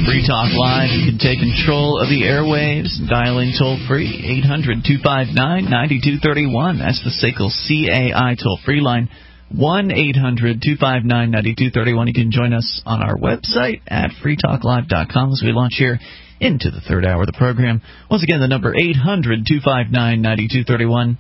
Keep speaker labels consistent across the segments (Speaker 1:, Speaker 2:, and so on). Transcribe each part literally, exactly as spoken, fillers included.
Speaker 1: Free Talk Live. You can take control of the airwaves, dialing toll-free, eight hundred, two five nine, nine two three one. That's the S A C L C A I toll-free line, one eight hundred, two five nine, nine two three one. You can join us on our website at free talk live dot com as we launch here into the third hour of the program. Once again, the number eight hundred, two five nine, nine two three one.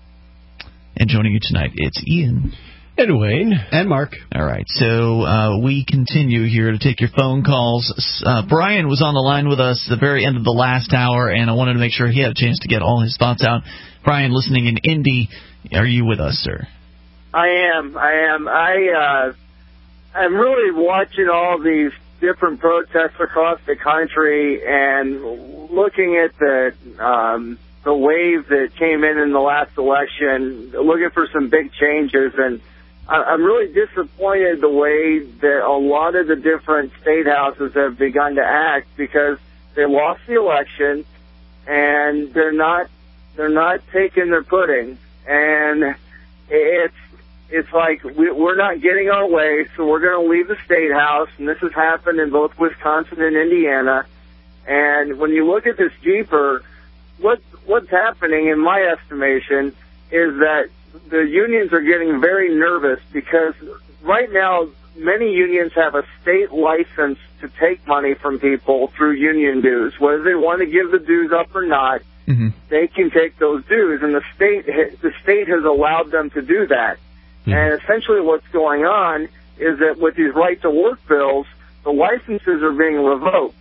Speaker 1: And joining you tonight, it's Ian.
Speaker 2: And Wayne.
Speaker 3: And Mark.
Speaker 1: All right, so uh, we continue here to take your phone calls. Uh, Brian was on the line with us at the very end of the last hour, and I wanted to make sure he had a chance to get all his thoughts out. Brian, listening in Indy, are you with us, sir?
Speaker 4: I am. I am. I, uh, I'm really watching all these different protests across the country and looking at the um, the wave that came in in the last election, looking for some big changes. And I'm really disappointed the way that a lot of the different state houses have begun to act, because they lost the election and they're not they're not taking their pudding, and it's it's like we, we're not getting our way, so we're going to leave the state house. And this has happened in both Wisconsin and Indiana. And when you look at this deeper, what what's happening, in my estimation, is that the unions are getting very nervous, because right now many unions have a state license to take money from people through union dues. Whether they want to give the dues up or not, mm-hmm. they can take those dues, and the state the state has allowed them to do that. Mm-hmm. And essentially what's going on is that with these right-to-work bills, the licenses are being revoked.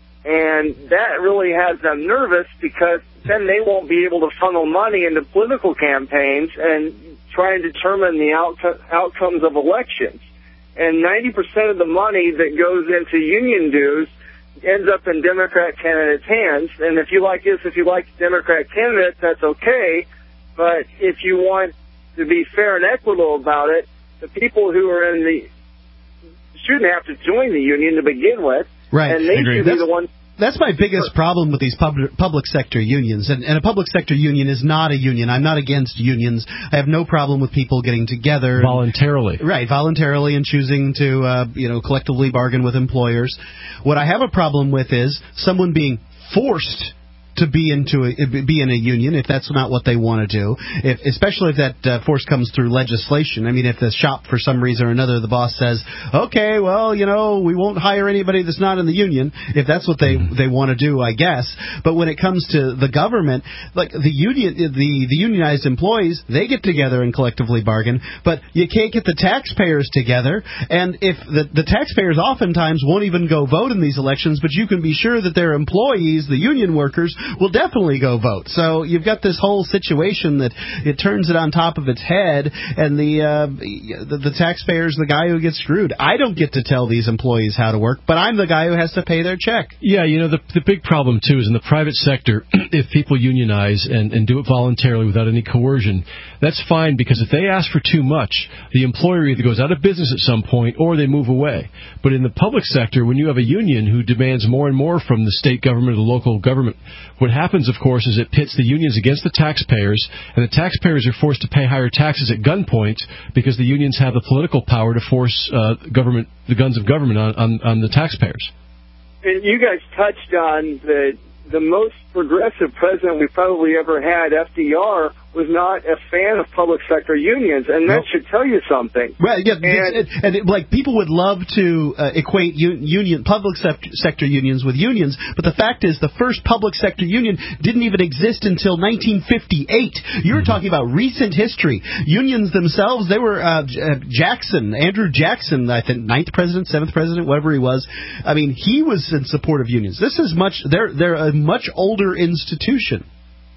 Speaker 4: And that really has them nervous, because then they won't be able to funnel money into political campaigns and try and determine the out- outcomes of elections. And ninety percent of the money that goes into union dues ends up in Democrat candidates' hands. And if you like this, if you like Democrat candidates, that's okay. But if you want to be fair and equitable about it, the people who are in the shouldn't have to join the union to begin with.
Speaker 3: Right.
Speaker 4: And they should be the ones.
Speaker 3: That's my biggest problem with these public, public sector unions. And, and a public sector union is not a union. I'm not against unions. I have no problem with people getting together.
Speaker 2: Voluntarily.
Speaker 3: And, right, voluntarily, and choosing to, uh, you know, collectively bargain with employers. What I have a problem with is someone being forced to be into a, be in a union if that's not what they want to do, if, especially if that uh, force comes through legislation. I mean, if the shop, for some reason or another, the boss says, okay, well, you know, we won't hire anybody that's not in the union, if that's what they, they want to do, I guess. But when it comes to the government, like the union, the, the unionized employees, they get together and collectively bargain, but you can't get the taxpayers together. And if the, the taxpayers oftentimes won't even go vote in these elections, but you can be sure that their employees, the union workers, will definitely go vote. So you've got this whole situation that it turns it on top of its head, and the, uh, the the taxpayer's the guy who gets screwed. I don't get to tell these employees how to work, but I'm the guy who has to pay their check.
Speaker 2: Yeah, you know, the the big problem, too, is in the private sector, if people unionize and, and do it voluntarily without any coercion, that's fine, because if they ask for too much, the employer either goes out of business at some point or they move away. But in the public sector, when you have a union who demands more and more from the state government or the local government, what happens, of course, is it pits the unions against the taxpayers, and the taxpayers are forced to pay higher taxes at gunpoint because the unions have the political power to force uh, government, the guns of government on, on, on the taxpayers.
Speaker 4: And you guys touched on the the most progressive president we probably ever had, F D R, was not a fan of public sector unions, and that nope. should tell you something.
Speaker 3: Well, yeah, and, it, and it, like people would love to uh, equate union public sector unions with unions, but the fact is, the first public sector union didn't even exist until nineteen fifty-eight. You were talking about recent history. Unions themselves, they were uh, Jackson, Andrew Jackson, I think ninth president, seventh president, whatever he was. I mean, he was in support of unions. This is much. They're they're a much older institution.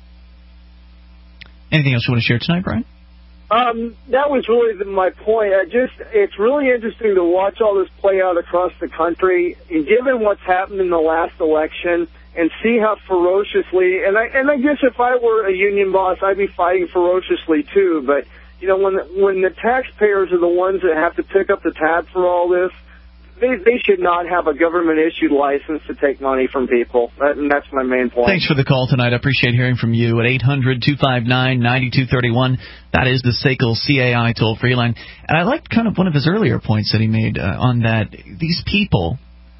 Speaker 1: Anything else you want to share tonight, Brian?
Speaker 4: Um, that was really the, my point. I just, it's really interesting to watch all this play out across the country, and given what's happened in the last election, and see how ferociously, and I, and I guess if I were a union boss, I'd be fighting ferociously too, but, you know, when the, when the taxpayers are the ones that have to pick up the tab for all this, They, they should not have a government-issued license to take money from people. That, and that's my main point.
Speaker 1: Thanks for the call tonight. I appreciate hearing from you at eight hundred, two five nine, nine two three one. That is the S A C L C A I toll-free line. And I liked kind of one of his earlier points that he made uh, on that. These people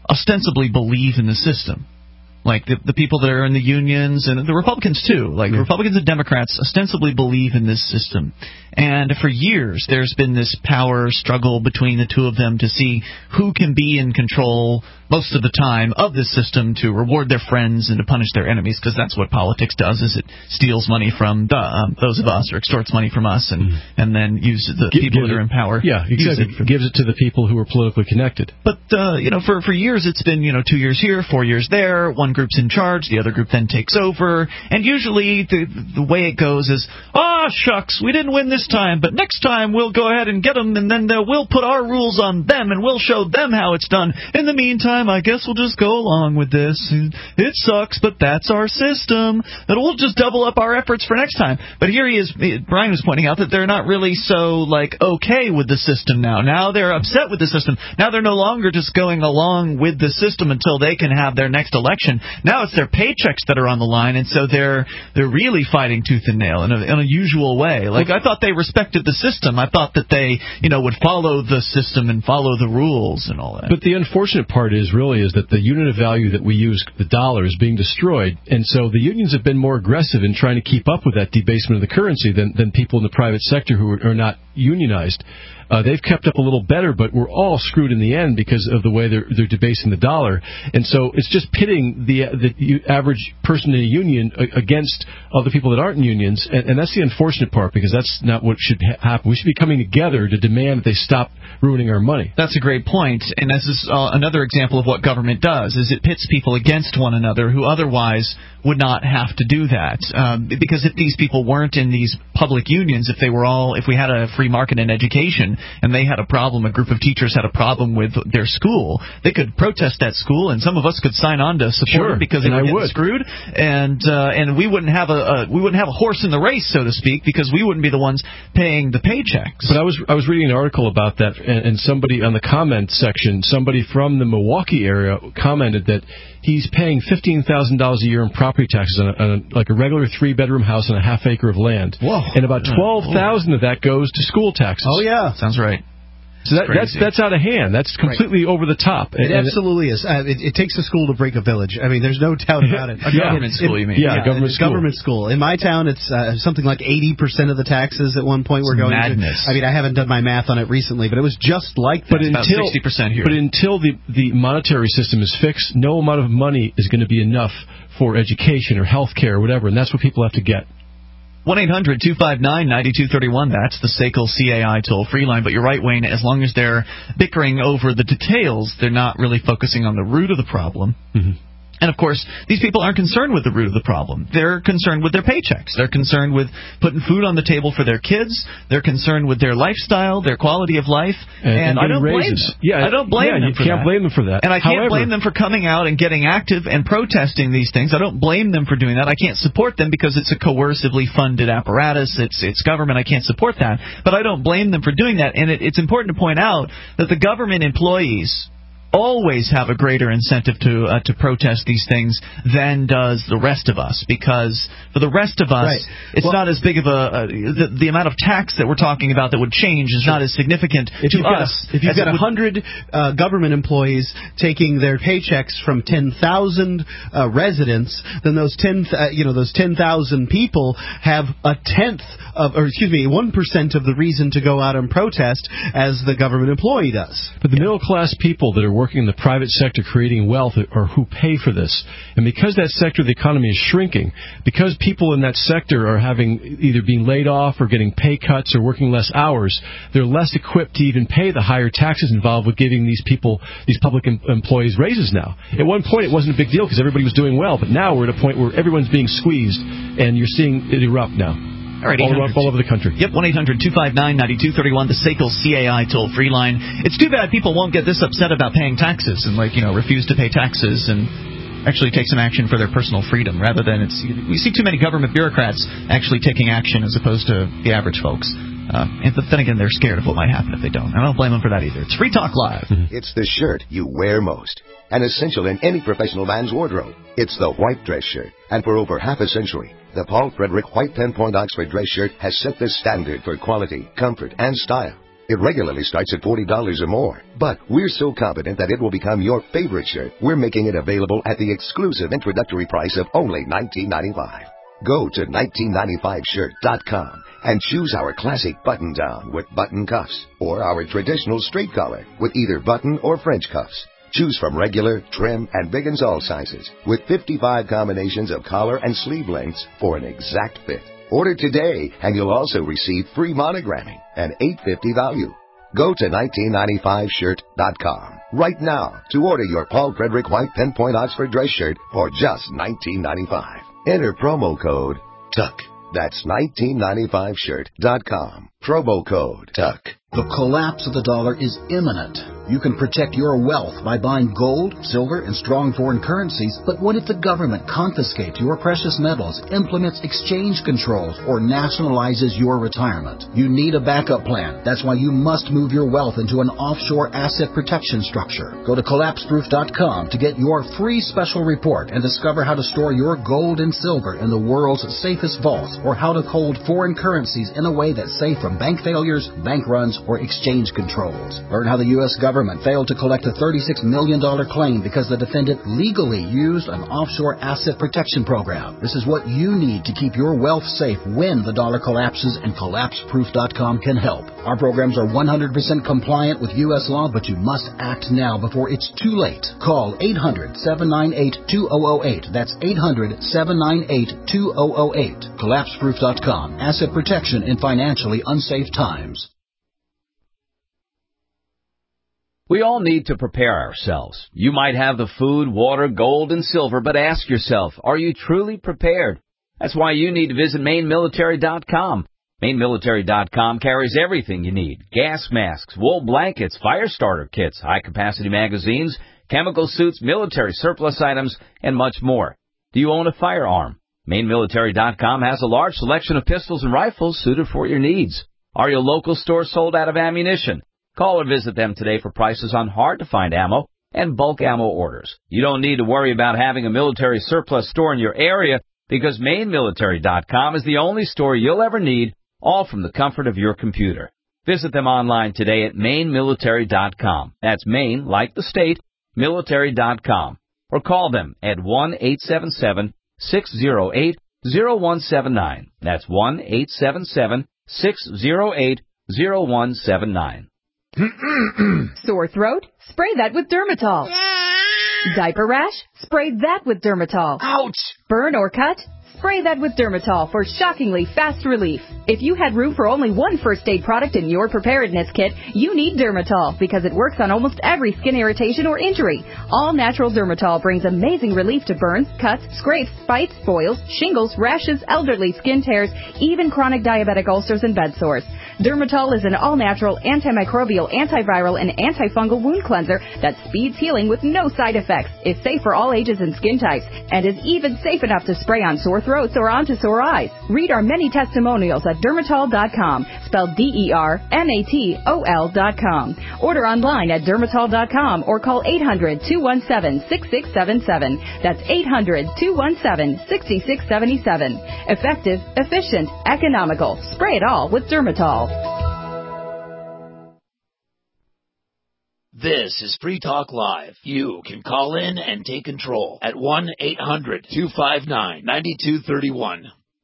Speaker 1: ostensibly believe in the system. Like the, the people that are in the unions and the Republicans too, like yeah. Republicans and Democrats ostensibly believe in this system. And for years there's been this power struggle between the two of them to see who can be in control most of the time of this system to reward their friends and to punish their enemies, because that's what politics does, is it steals money from the, um, those of us, or extorts money from us, and, mm. and then uses the G- people that are in power.
Speaker 2: Yeah, exactly. It gives it to the people who are politically connected.
Speaker 1: But, uh, you know, for, for years it's been, you know, two years here, four years there, one group's in charge, the other group then takes over, and usually the, the way it goes is, ah, shucks, we didn't win this time, but next time we'll go ahead and get them, and then uh, we'll put our rules on them, and we'll show them how it's done. In the meantime, I guess we'll just go along with this. It sucks, but that's our system, and we'll just double up our efforts for next time. But here he is, Brian was pointing out that they're not really so, like, okay with the system now. Now they're upset with the system. Now they're no longer just going along with the system until they can have their next election. Now it's their paychecks that are on the line, and so they're they're really fighting tooth and nail in a, in a usual way. Like, I thought they respected the system. I thought that they, you know, would follow the system and follow the rules and all that.
Speaker 2: But the unfortunate part is really is that the unit of value that we use, the dollar, is being destroyed, and so the unions have been more aggressive in trying to keep up with that debasement of the currency than, than people in the private sector who are, are not unionized. Uh, they've kept up a little better, but we're all screwed in the end because of the way they're, they're debasing the dollar. And so it's just pitting the the average person in a union against other people that aren't in unions, and, and that's the unfortunate part, because that's not what should ha- happen. We should be coming together to demand that they stop ruining our money.
Speaker 1: That's a great point, and this is uh, another example of what government does, is it pits people against one another who otherwise would not have to do that. Um, because if these people weren't in these public unions, if they were all, if we had a free market in education, and they had a problem, a group of teachers had a problem with their school, they could protest that school, and some of us could sign on to support
Speaker 2: sure,
Speaker 1: it because they were getting screwed, and uh, and we wouldn't have a, a we wouldn't have a horse in the race, so to speak, because we wouldn't be the ones paying the paychecks.
Speaker 2: But I was I was reading an article about that, and, and somebody on the comment section, somebody from the Milwaukee area commented that he's paying fifteen thousand dollars a year in property taxes on, a, on a, like a regular three-bedroom house on a half acre of land.
Speaker 3: Whoa.
Speaker 2: And about twelve thousand dollars of that goes to school taxes.
Speaker 3: Oh, yeah.
Speaker 1: Sounds right.
Speaker 2: So that, that's that's out of hand. That's completely right. over the top.
Speaker 3: It and absolutely it, is. Uh, it, it takes a school to break a village. I mean, there's no doubt about it.
Speaker 1: a government
Speaker 3: it,
Speaker 1: school, you mean?
Speaker 2: Yeah,
Speaker 3: yeah
Speaker 2: government school.
Speaker 3: Government school. In my town, it's uh, something like eighty percent of the taxes at one point were going
Speaker 1: madness.
Speaker 3: to. I mean, I haven't done my math on it recently, but it was just like that.
Speaker 2: But
Speaker 1: it's
Speaker 2: until,
Speaker 1: about sixty percent here.
Speaker 2: But until the, the monetary system is fixed, no amount of money is going to be enough for education or health care or whatever, and that's what people have to get.
Speaker 1: one eight hundred two five nine nine two three one, that's the S A C L C A I toll-free line. But you're right, Wayne, as long as they're bickering over the details, they're not really focusing on the root of the problem.
Speaker 2: Mm-hmm.
Speaker 1: And, of course, these people aren't concerned with the root of the problem. They're concerned with their paychecks. They're concerned with putting food on the table for their kids. They're concerned with their lifestyle, their quality of life.
Speaker 2: And,
Speaker 1: and,
Speaker 2: and
Speaker 1: I don't
Speaker 2: raises.
Speaker 1: blame them.
Speaker 2: Yeah,
Speaker 1: I don't blame
Speaker 2: yeah,
Speaker 1: them
Speaker 2: you
Speaker 1: for
Speaker 2: can't
Speaker 1: that.
Speaker 2: blame them for that.
Speaker 1: And I can't
Speaker 2: However,
Speaker 1: blame them for coming out and getting active and protesting these things. I don't blame them for doing that. I can't support them because it's a coercively funded apparatus. It's it's government. I can't support that. But I don't blame them for doing that. And it, it's important to point out that the government employees always have a greater incentive to uh, to protest these things than does the rest of us, because for the rest of us,
Speaker 3: right.
Speaker 1: it's
Speaker 3: well,
Speaker 1: not as big of a uh, the, the amount of tax that we're talking about that would change is sure. not as significant
Speaker 3: if
Speaker 1: to
Speaker 3: you've
Speaker 1: us.
Speaker 3: Got, if you've got a hundred uh, government employees taking their paychecks from ten thousand uh, residents, then those ten uh, you know those ten thousand people have a tenth of, or excuse me, one percent of the reason to go out and protest as the government employee does.
Speaker 2: But the yeah. middle class people that are working in the private sector creating wealth are who pay for this. And because that sector of the economy is shrinking, because people in that sector are having either being laid off or getting pay cuts or working less hours, they're less equipped to even pay the higher taxes involved with giving these people, these public em- employees raises now. At one point it wasn't a big deal because everybody was doing well, but now we're at a point where everyone's being squeezed and you're seeing it erupt now.
Speaker 1: All right,
Speaker 2: all, all over the country.
Speaker 1: Yep, one eight hundred two five nine nine two three one, the S A C L C A I toll-free line. It's too bad people won't get this upset about paying taxes and, like, you know, refuse to pay taxes and actually take some action for their personal freedom, rather than it's... We see too many government bureaucrats actually taking action as opposed to the average folks. Uh, and but then again, they're scared of what might happen if they don't. I don't blame them for that either. It's Free Talk Live. Mm-hmm.
Speaker 5: It's the shirt you wear most, an essential in any professional man's wardrobe. It's the white dress shirt. And for over half a century, the Paul Frederick White ten-Point Oxford dress shirt has set the standard for quality, comfort, and style. It regularly starts at forty dollars or more. But we're so confident that it will become your favorite shirt, we're making it available at the exclusive introductory price of only nineteen ninety-five dollars. Go to nineteen ninety-five shirt dot com and choose our classic button-down with button cuffs or our traditional straight collar with either button or French cuffs. Choose from regular, trim, and big and tall sizes with fifty-five combinations of collar and sleeve lengths for an exact fit. Order today and you'll also receive free monogramming, an eight dollars and fifty cents value. Go to nineteen ninety-five shirt dot com right now to order your Paul Frederick White Pinpoint Oxford dress shirt for just nineteen ninety-five dollars. Enter promo code TUCK. That's nineteen ninety-five shirt dot com. Promo code TUCK.
Speaker 6: The collapse of the dollar is imminent. You can protect your wealth by buying gold, silver, and strong foreign currencies, but what if the government confiscates your precious metals, implements exchange controls, or nationalizes your retirement? You need a backup plan. That's why you must move your wealth into an offshore asset protection structure. Go to collapse proof dot com to get your free special report and discover how to store your gold and silver in the world's safest vaults, or how to hold foreign currencies in a way that's safe from bank failures, bank runs, or exchange controls. Learn how the U S government failed to collect a thirty-six million dollars claim because the defendant legally used an offshore asset protection program. This is what you need to keep your wealth safe when the dollar collapses, and collapse proof dot com can help. Our programs are one hundred percent compliant with U S law, but you must act now before it's too late. Call eight hundred, seven nine eight, two thousand eight. That's eight hundred, seven nine eight, two thousand eight. collapse proof dot com. Asset protection in financially unsafe times.
Speaker 7: We all need to prepare ourselves. You might have the food, water, gold, and silver, but ask yourself, are you truly prepared? That's why you need to visit Maine Military dot com. Maine Military dot com carries everything you need. Gas masks, wool blankets, fire starter kits, high-capacity magazines, chemical suits, military surplus items, and much more. Do you own a firearm? Maine Military dot com has a large selection of pistols and rifles suited for your needs. Are your local stores sold out of ammunition? Call or visit them today for prices on hard-to-find ammo and bulk ammo orders. You don't need to worry about having a military surplus store in your area because Maine Military dot com is the only store you'll ever need, all from the comfort of your computer. Visit them online today at Maine Military dot com. That's Maine, like the state, military dot com. Or call them at one eight seven seven, six zero eight, zero one seven nine. That's one eight seven seven, six zero eight, zero one seven nine.
Speaker 8: Sore throat? Spray that with Dermatol. Diaper rash? Spray that with Dermatol.
Speaker 7: Ouch!
Speaker 8: Burn or cut? Spray that with Dermatol for shockingly fast relief. If you had room for only one first aid product in your preparedness kit, you need Dermatol because it works on almost every skin irritation or injury. All natural Dermatol brings amazing relief to burns, cuts, scrapes, bites, boils, shingles, rashes, elderly skin tears, even chronic diabetic ulcers and bed sores. Dermatol is an all-natural, antimicrobial, antiviral, and antifungal wound cleanser that speeds healing with no side effects, is safe for all ages and skin types, and is even safe enough to spray on sore throats or onto sore eyes. Read our many testimonials at dermatol dot com, spelled D E R M A T O L dot com. Order online at dermatol dot com or call eight hundred, two one seven, six six seven seven. That's eight hundred, two one seven, six six seven seven. Effective, efficient, economical. Spray it all with Dermatol.
Speaker 9: This is Free Talk Live. You can call in and take control at one eight hundred, two five nine, nine two three one.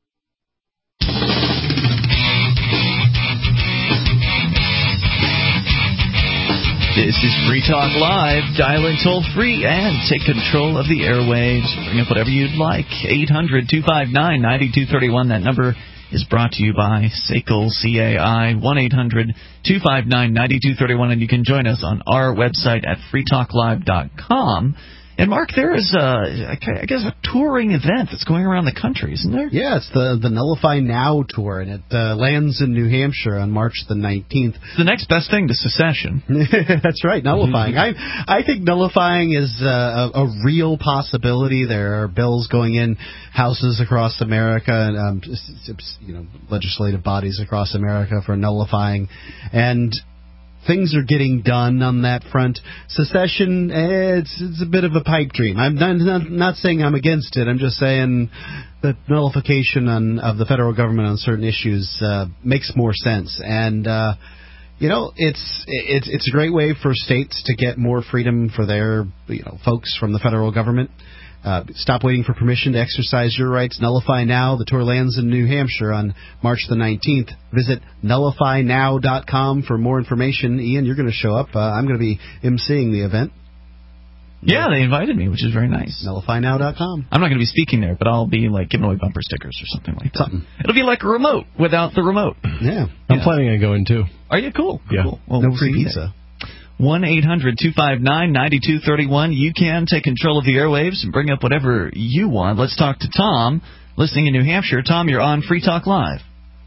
Speaker 1: This is Free Talk Live. Dial in toll free and take control of the airwaves. Bring up whatever you'd like. eight hundred, two five nine, nine two three one. That number is brought to you by S A C L C A I, one eight hundred, two five nine, nine two three one, and you can join us on our website at free talk live dot com. And, Mark, there is, a, I guess, a touring event that's going around the country, isn't there?
Speaker 3: Yeah, it's the, the Nullify Now tour, and it uh, lands in New Hampshire on March the nineteenth.
Speaker 1: It's the next best thing to secession.
Speaker 3: That's right, nullifying. I I think nullifying is uh, a, a real possibility. There are bills going in houses across America, and um, you know, legislative bodies across America for nullifying, and things are getting done on that front. Secession, eh, it's, it's a bit of a pipe dream. I'm not, not, not saying I'm against it. I'm just saying that nullification on, of the federal government on certain issues uh, makes more sense. And, uh, You know, it's it's it's a great way for states to get more freedom for their you know folks from the federal government. Uh, stop waiting for permission to exercise your rights. Nullify Now. The tour lands in New Hampshire on March the nineteenth. Visit nullify now dot com for more information. Ian, you're going to show up. Uh, I'm going to be emceeing the event.
Speaker 1: Yeah, they invited me, which is very nice.
Speaker 3: nullify now dot com.
Speaker 1: I'm not going to be speaking there, but I'll be like giving away bumper stickers or something like that.
Speaker 3: Something.
Speaker 1: It'll be like a remote without the remote.
Speaker 3: Yeah.
Speaker 2: I'm
Speaker 1: yeah.
Speaker 2: planning on going, too.
Speaker 1: Are you? Cool.
Speaker 2: Yeah.
Speaker 1: Cool. Well,
Speaker 3: no
Speaker 1: we'll
Speaker 3: free
Speaker 1: see you
Speaker 3: pizza.
Speaker 1: one eight hundred two five nine nine two three one. You can take control of the airwaves and bring up whatever you want. Let's talk to Tom, listening in New Hampshire. Tom, you're on Free Talk Live.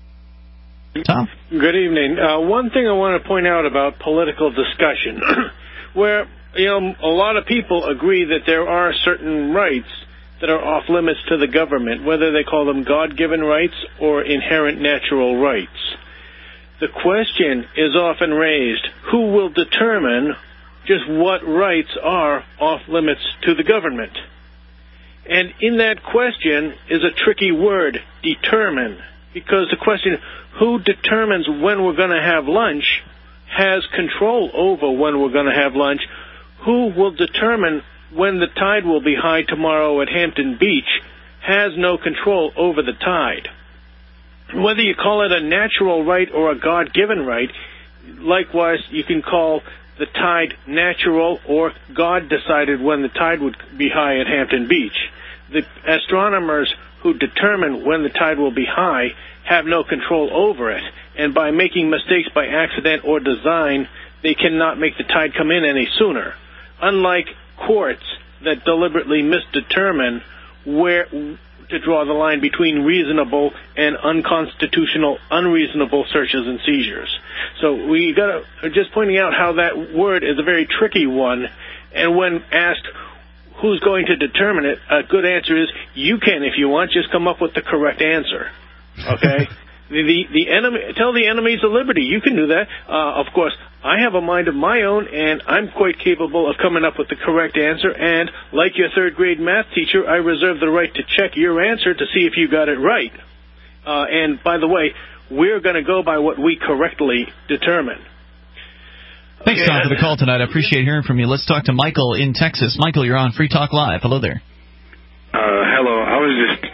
Speaker 1: Tom?
Speaker 10: Good evening. Uh, one thing I want to point out about political discussion, where you know a lot of people agree that there are certain rights that are off limits to the government, whether they call them God-given rights or inherent natural rights. The question is often raised, who will determine just what rights are off limits to the government? And in that question is a tricky word, determine, because the question, who determines when we're going to have lunch, has control over when we're going to have lunch. Who will determine when the tide will be high tomorrow at Hampton Beach has no control over the tide. Whether you call it a natural right or a God-given right, likewise, you can call the tide natural or God decided when the tide would be high at Hampton Beach. The astronomers who determine when the tide will be high have no control over it, and by making mistakes by accident or design, they cannot make the tide come in any sooner. Unlike courts that deliberately misdetermine where to draw the line between reasonable and unconstitutional, unreasonable searches and seizures. So we got to just pointing out how that word is a very tricky one, and when asked who's going to determine it, a good answer is you can if you want. Just come up with the correct answer. Okay. The, the the enemy tell the enemies of liberty. You can do that. Uh, of course, I have a mind of my own, and I'm quite capable of coming up with the correct answer. And like your third grade math teacher, I reserve the right to check your answer to see if you got it right. Uh, and by the way, we're going to go by what we correctly determine.
Speaker 1: Thanks, Tom, for the call tonight. I appreciate hearing from you. Let's talk to Michael in Texas. Michael, you're on Free Talk Live. Hello there.
Speaker 11: Uh, hello. I was just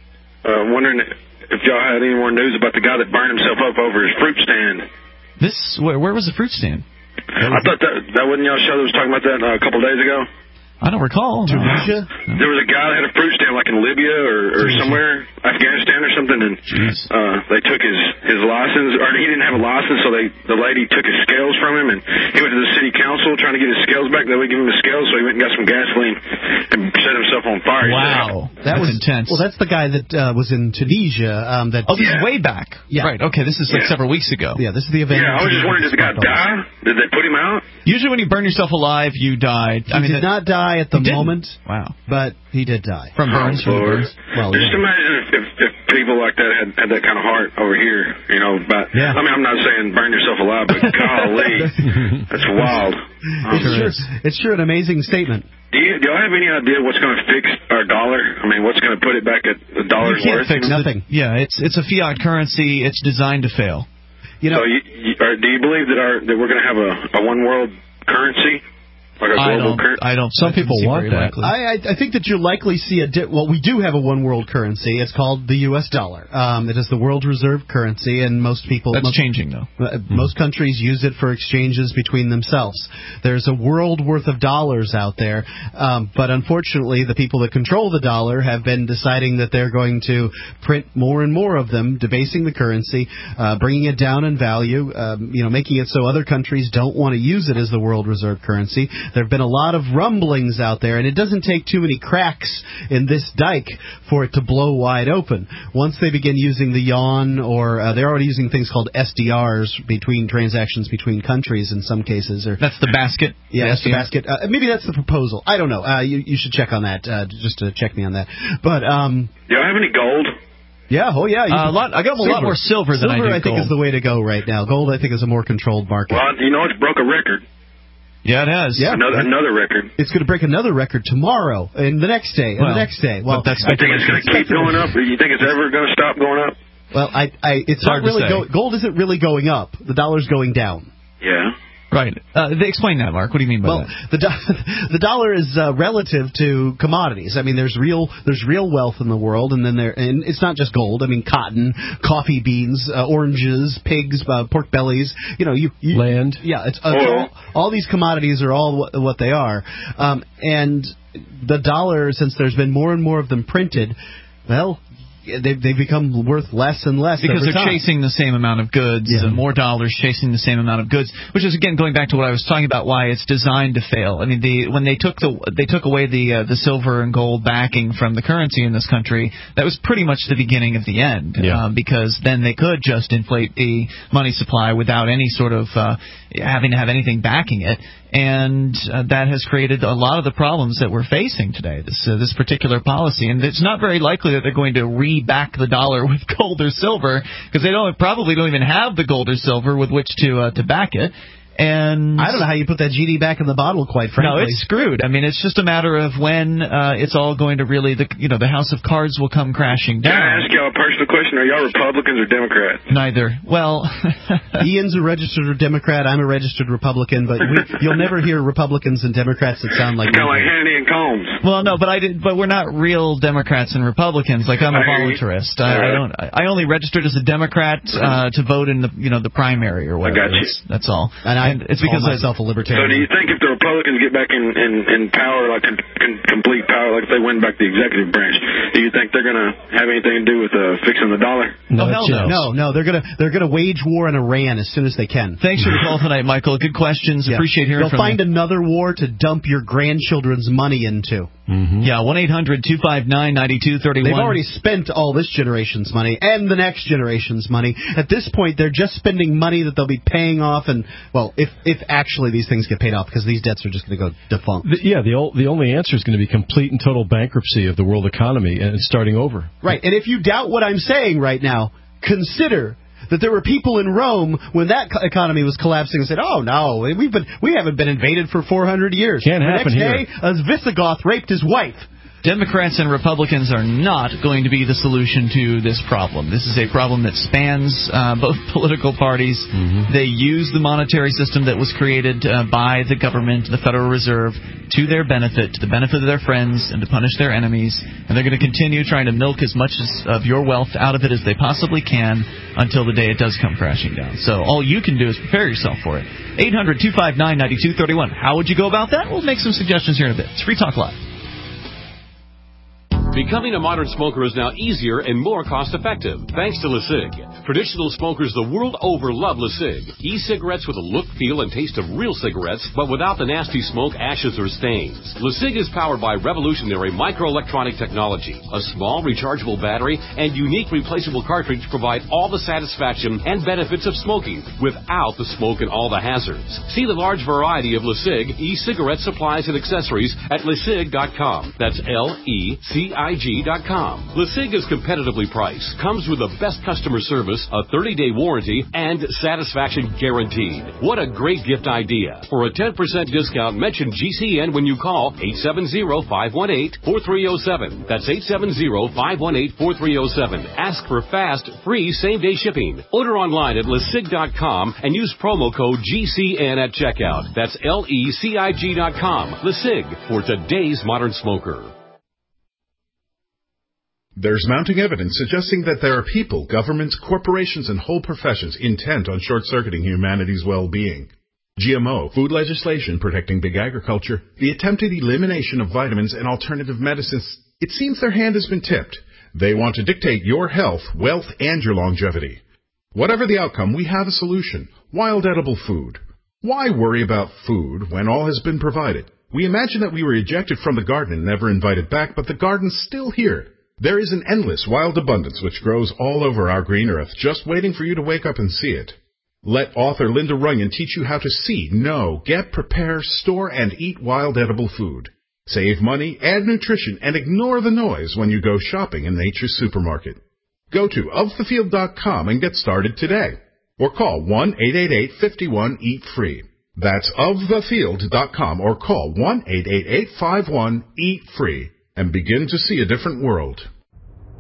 Speaker 11: uh, wondering if y'all had any more news about the guy that burned himself up over his fruit stand.
Speaker 1: This where, where was the fruit stand?
Speaker 11: I thought that that wasn't y'all show that was talking about that uh, a couple of days ago.
Speaker 1: I don't recall.
Speaker 3: Tunisia?
Speaker 1: No.
Speaker 11: There was a guy that had a fruit stand like in Libya or, or somewhere, Afghanistan or something, and uh, they took his, his license, or he didn't have a license, so they the lady took his scales from him, and he went to the city council trying to get his scales back. They would give him the scales, so he went and got some gasoline and set himself on fire.
Speaker 1: Wow,
Speaker 3: that
Speaker 1: was
Speaker 3: was
Speaker 1: intense.
Speaker 3: Well, that's the guy that uh, was in Tunisia. Um, that
Speaker 1: oh, this
Speaker 3: yeah.
Speaker 1: is way back.
Speaker 3: Yeah.
Speaker 1: Right. Okay. This is like
Speaker 11: yeah.
Speaker 1: several weeks ago.
Speaker 3: Yeah. This is the event.
Speaker 11: Yeah. I was just wondering, did the guy die? Did they put him out?
Speaker 1: Usually, when you burn yourself alive, you died.
Speaker 3: He
Speaker 1: I mean,
Speaker 3: did not die at the moment.
Speaker 1: Wow.
Speaker 3: But he did die
Speaker 1: from burns.
Speaker 11: Oh,
Speaker 1: from burns.
Speaker 3: Well,
Speaker 11: just
Speaker 3: yeah.
Speaker 11: imagine if, if, if people like that had, had that kind of heart over here. You know, but
Speaker 3: yeah.
Speaker 11: I mean, I'm not saying burn yourself alive, but golly, that's wild.
Speaker 3: It's sure, it's sure an amazing statement.
Speaker 11: Do you do y'all have any idea what's going to fix our dollar? I mean, what's going to put it back at the dollar's
Speaker 1: you can't
Speaker 11: worth?
Speaker 1: Fix
Speaker 3: nothing.
Speaker 1: The, yeah, it's it's a fiat currency. It's designed to fail.
Speaker 3: You know,
Speaker 11: so you, you, or do you believe that our that we're going to have a, a one world currency? Like a
Speaker 1: I
Speaker 11: global
Speaker 1: don't.
Speaker 11: currency?
Speaker 1: I don't.
Speaker 2: Some
Speaker 1: I
Speaker 2: people want that.
Speaker 3: I, I I think that you'll likely see a di- well. We do have a one world currency. It's called the U S dollar. Um, it is the world reserve currency, and most people.
Speaker 1: That's
Speaker 3: most,
Speaker 1: changing though.
Speaker 3: Uh, mm-hmm. Most countries use it for exchanges between themselves. There's a world worth of dollars out there, um, but unfortunately, the people that control the dollar have been deciding that they're going to print more and more of them, debasing the currency, uh, bringing it down in value. Um, you know, making it so other countries don't want to use it as the world reserve currency. There have been a lot of rumblings out there, and it doesn't take too many cracks in this dike for it to blow wide open. Once they begin using the yuan, or uh, they're already using things called S D Rs between transactions between countries in some cases. Or
Speaker 1: that's the basket.
Speaker 3: Yeah,
Speaker 1: the
Speaker 3: that's the basket. Uh, maybe that's the proposal. I don't know. Uh, you, you should check on that, uh, just to check me on that. But um,
Speaker 11: do y'all have any gold?
Speaker 3: Yeah, oh yeah. You
Speaker 1: uh, a lot, I got a lot more silver than
Speaker 3: silver,
Speaker 1: I do
Speaker 3: I think
Speaker 1: gold.
Speaker 3: is the way to go right now. Gold, I think, is a more controlled market.
Speaker 11: Well, you know, it's broke a record.
Speaker 1: Yeah, it has.
Speaker 3: Yeah,
Speaker 11: another another record.
Speaker 3: It's going to break another record tomorrow, and the next day, and
Speaker 1: well,
Speaker 3: the next day. Well,
Speaker 1: that's
Speaker 11: I think it's going to keep going up. You think it's ever going to stop going up?
Speaker 3: Well, I, I, it's
Speaker 1: Hard
Speaker 3: not really
Speaker 1: to say.
Speaker 3: go, gold isn't really going up. The dollar's going down.
Speaker 11: Yeah.
Speaker 1: Right. Uh, explain that, Mark. What do you mean by
Speaker 3: well,
Speaker 1: that?
Speaker 3: the do- the dollar is uh, relative to commodities. I mean, there's real there's real wealth in the world, and then there and it's not just gold. I mean, cotton, coffee beans, uh, oranges, pigs, uh, pork bellies. You know, you, you
Speaker 2: land.
Speaker 3: Yeah, it's, uh, it's all, all these commodities are all what, what they are, um, and the dollar, since there's been more and more of them printed, well. They've, they've become worth less and less
Speaker 1: because they're
Speaker 3: time.
Speaker 1: chasing the same amount of goods,
Speaker 3: yeah.
Speaker 1: and more dollars chasing the same amount of goods, which is again going back to what I was talking about, why it's designed to fail. I mean, the when they took the they took away the uh, the silver and gold backing from the currency in this country, that was pretty much the beginning of the end,
Speaker 2: yeah.
Speaker 1: um, because then they could just inflate the money supply without any sort of uh, having to have anything backing it. And uh, that has created a lot of the problems that we're facing today, this uh, this particular policy. And it's not very likely that they're going to re-back the dollar with gold or silver, because they don't probably don't even have the gold or silver with which to uh, to back it. And
Speaker 3: I don't know how you put that G D back in the bottle, quite frankly.
Speaker 1: No, it's screwed. I mean, it's just a matter of when uh, it's all going to really, the, you know, the house of cards will come crashing down.
Speaker 11: Can I ask y'all a personal question? Are y'all Republicans or Democrats?
Speaker 1: Neither. Well,
Speaker 3: Ian's a registered Democrat. I'm a registered Republican, but we, you'll never hear Republicans and Democrats that sound like.
Speaker 11: Kind of like Hannity and Combs.
Speaker 1: Well, no, but I did. But we're not real Democrats and Republicans. Like I'm a voluntarist. I, I don't. I only registered as a Democrat uh, to vote in the, you know, the primary or whatever.
Speaker 11: I got you.
Speaker 1: That's, that's all.
Speaker 3: And I
Speaker 1: and it's because
Speaker 3: call myself
Speaker 1: I,
Speaker 3: a libertarian.
Speaker 11: So do you think if the Republicans get back in, in, in power, like in, in complete power, like if they win back the executive branch, do you think they're going to have anything to do with uh, fixing the dollar?
Speaker 1: No, oh, hell no.
Speaker 3: No, no, they're going to they're going to wage war in Iran as soon as they can.
Speaker 1: Thanks for the call tonight, Michael. Good questions.
Speaker 3: Yeah.
Speaker 1: Appreciate hearing
Speaker 3: They'll
Speaker 1: from you.
Speaker 3: They'll find another war to dump your grandchildren's money into.
Speaker 2: Mm-hmm.
Speaker 1: Yeah, one eight hundred two five nine nine two three one.
Speaker 3: They've already spent all this generation's money and the next generation's money. At this point, they're just spending money that they'll be paying off, and, well, if if actually these things get paid off, because these debts are just going to go defunct.
Speaker 2: The, yeah, the, the only answer is going to be complete and total bankruptcy of the world economy and starting over.
Speaker 3: Right, and if you doubt what I'm saying right now, consider that there were people in Rome when that economy was collapsing and said, "Oh no, we've been we haven't been invaded for four hundred years."
Speaker 2: Can't
Speaker 3: the
Speaker 2: happen
Speaker 3: next day,
Speaker 2: here.
Speaker 3: a Visigoth raped his wife.
Speaker 1: Democrats and Republicans are not going to be the solution to this problem. This is a problem that spans uh, both political parties.
Speaker 2: Mm-hmm.
Speaker 1: They use the monetary system that was created uh, by the government, the Federal Reserve, to their benefit, to the benefit of their friends, and to punish their enemies. And they're going to continue trying to milk as much as, of your wealth out of it as they possibly can until the day it does come crashing down. So all you can do is prepare yourself for it. eight hundred two five nine nine two three one. How would you go about that? We'll make some suggestions here in a bit. It's Free Talk Live.
Speaker 12: Becoming a modern smoker is now easier and more cost-effective, thanks to LeSig. Traditional smokers the world over love LeSig. E-cigarettes with a look, feel, and taste of real cigarettes, but without the nasty smoke, ashes, or stains. LeSig is powered by revolutionary microelectronic technology. A small, rechargeable battery and unique replaceable cartridge provide all the satisfaction and benefits of smoking without the smoke and all the hazards. See the large variety of LeSig e-cigarette supplies and accessories at lesig dot com. That's L E C I G dot com. LeSig is competitively priced, comes with the best customer service, a thirty-day warranty, and satisfaction guaranteed. What a great gift idea. For a ten percent discount, mention G C N when you call eight seven zero, five one eight, four three zero seven. That's eight seven zero, five one eight, four three zero seven. Ask for fast, free same-day shipping. Order online at lesig dot com and use promo code G C N at checkout. That's L E C I G dot com. LeSig, for today's modern smoker.
Speaker 13: There's mounting evidence suggesting that there are people, governments, corporations, and whole professions intent on short-circuiting humanity's well-being. G M O, food legislation protecting big agriculture, the attempted elimination of vitamins and alternative medicines, it seems their hand has been tipped. They want to dictate your health, wealth, and your longevity. Whatever the outcome, we have a solution. Wild edible food. Why worry about food when all has been provided? We imagine that we were ejected from the garden and never invited back, but the garden's still here. There is an endless wild abundance which grows all over our green earth, just waiting for you to wake up and see it. Let author Linda Runyon teach you how to see, know, get, prepare, store, and eat wild edible food. Save money, add nutrition, and ignore the noise when you go shopping in Nature's Supermarket. Go to of the field dot com and get started today. Or call one eight eight eight, five one, eat free. That's of the field dot com or call one eight eight eight, five one, eat free and begin to see a different world.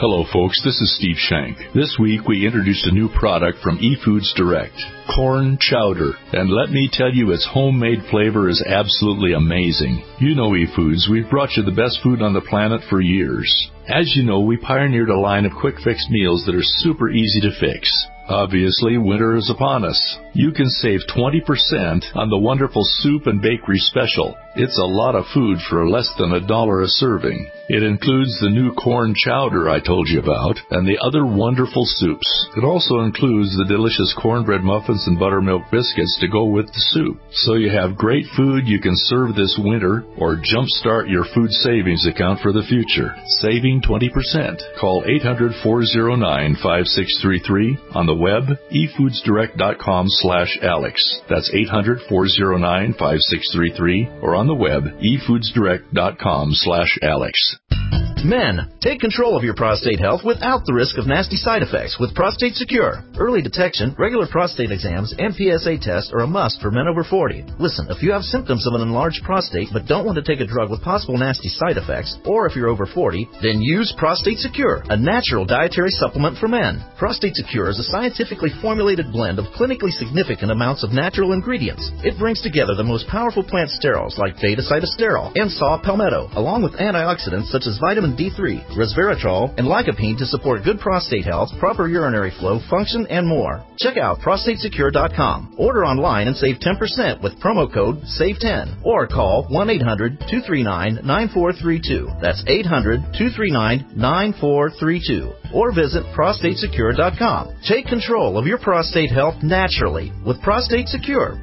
Speaker 14: Hello, folks. This is Steve Shank. This week, we introduced a new product from eFoods Direct, corn chowder. And let me tell you, its homemade flavor is absolutely amazing. You know eFoods. We've brought you the best food on the planet for years. As you know, we pioneered a line of quick-fix meals that are super easy to fix. Obviously, winter is upon us. You can save twenty percent on the wonderful soup and bakery special. It's a lot of food for less than a dollar a serving. It includes the new corn chowder I told you about and the other wonderful soups. It also includes the delicious cornbread muffins and buttermilk biscuits to go with the soup. So you have great food you can serve this winter or jumpstart your food savings account for the future. Saving twenty percent. Call eight hundred, four oh nine, five six three three on the web, e foods direct dot com slash Alex. That's eight hundred, four oh nine, five six three three or on the web, e foods direct dot com slash Alex.
Speaker 15: Men, take control of your prostate health without the risk of nasty side effects with Prostate Secure. Early detection, regular prostate exams, and P S A tests are a must for men over forty. Listen, if you have symptoms of an enlarged prostate but don't want to take a drug with possible nasty side effects, or if you're over forty, then use Prostate Secure, a natural dietary supplement for men. Prostate Secure is a scientifically formulated blend of clinically significant amounts of natural ingredients. It brings together the most powerful plant sterols like beta-cytosterol and saw palmetto, along with antioxidants such as vitamin D three, resveratrol, and lycopene to support good prostate health, proper urinary flow, function, and more. Check out prostate secure dot com. Order online and save ten percent with promo code save ten or call one eight hundred, two three nine, nine four three two. That's eight hundred, two three nine, nine four three two. Or visit prostate secure dot com. Take control of your prostate health naturally with Prostate Secure.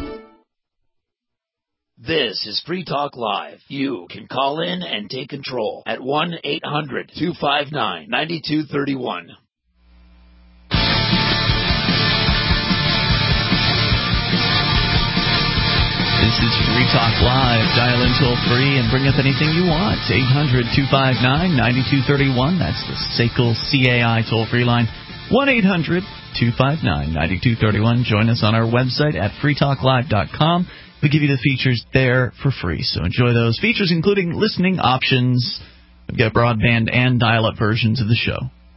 Speaker 9: This is Free Talk Live. You can call in and take control at one eight hundred, two five nine, nine two three one.
Speaker 1: This is Free Talk Live. Dial in toll free and bring up anything you want. eight hundred, two five nine, nine two three one. That's the S A C L C A I toll free line. one eight hundred, two five nine, nine two three one. Join us on our website at free talk live dot com. We give you the features there for free, so enjoy those features, including listening options. We've got broadband and dial-up versions of the show,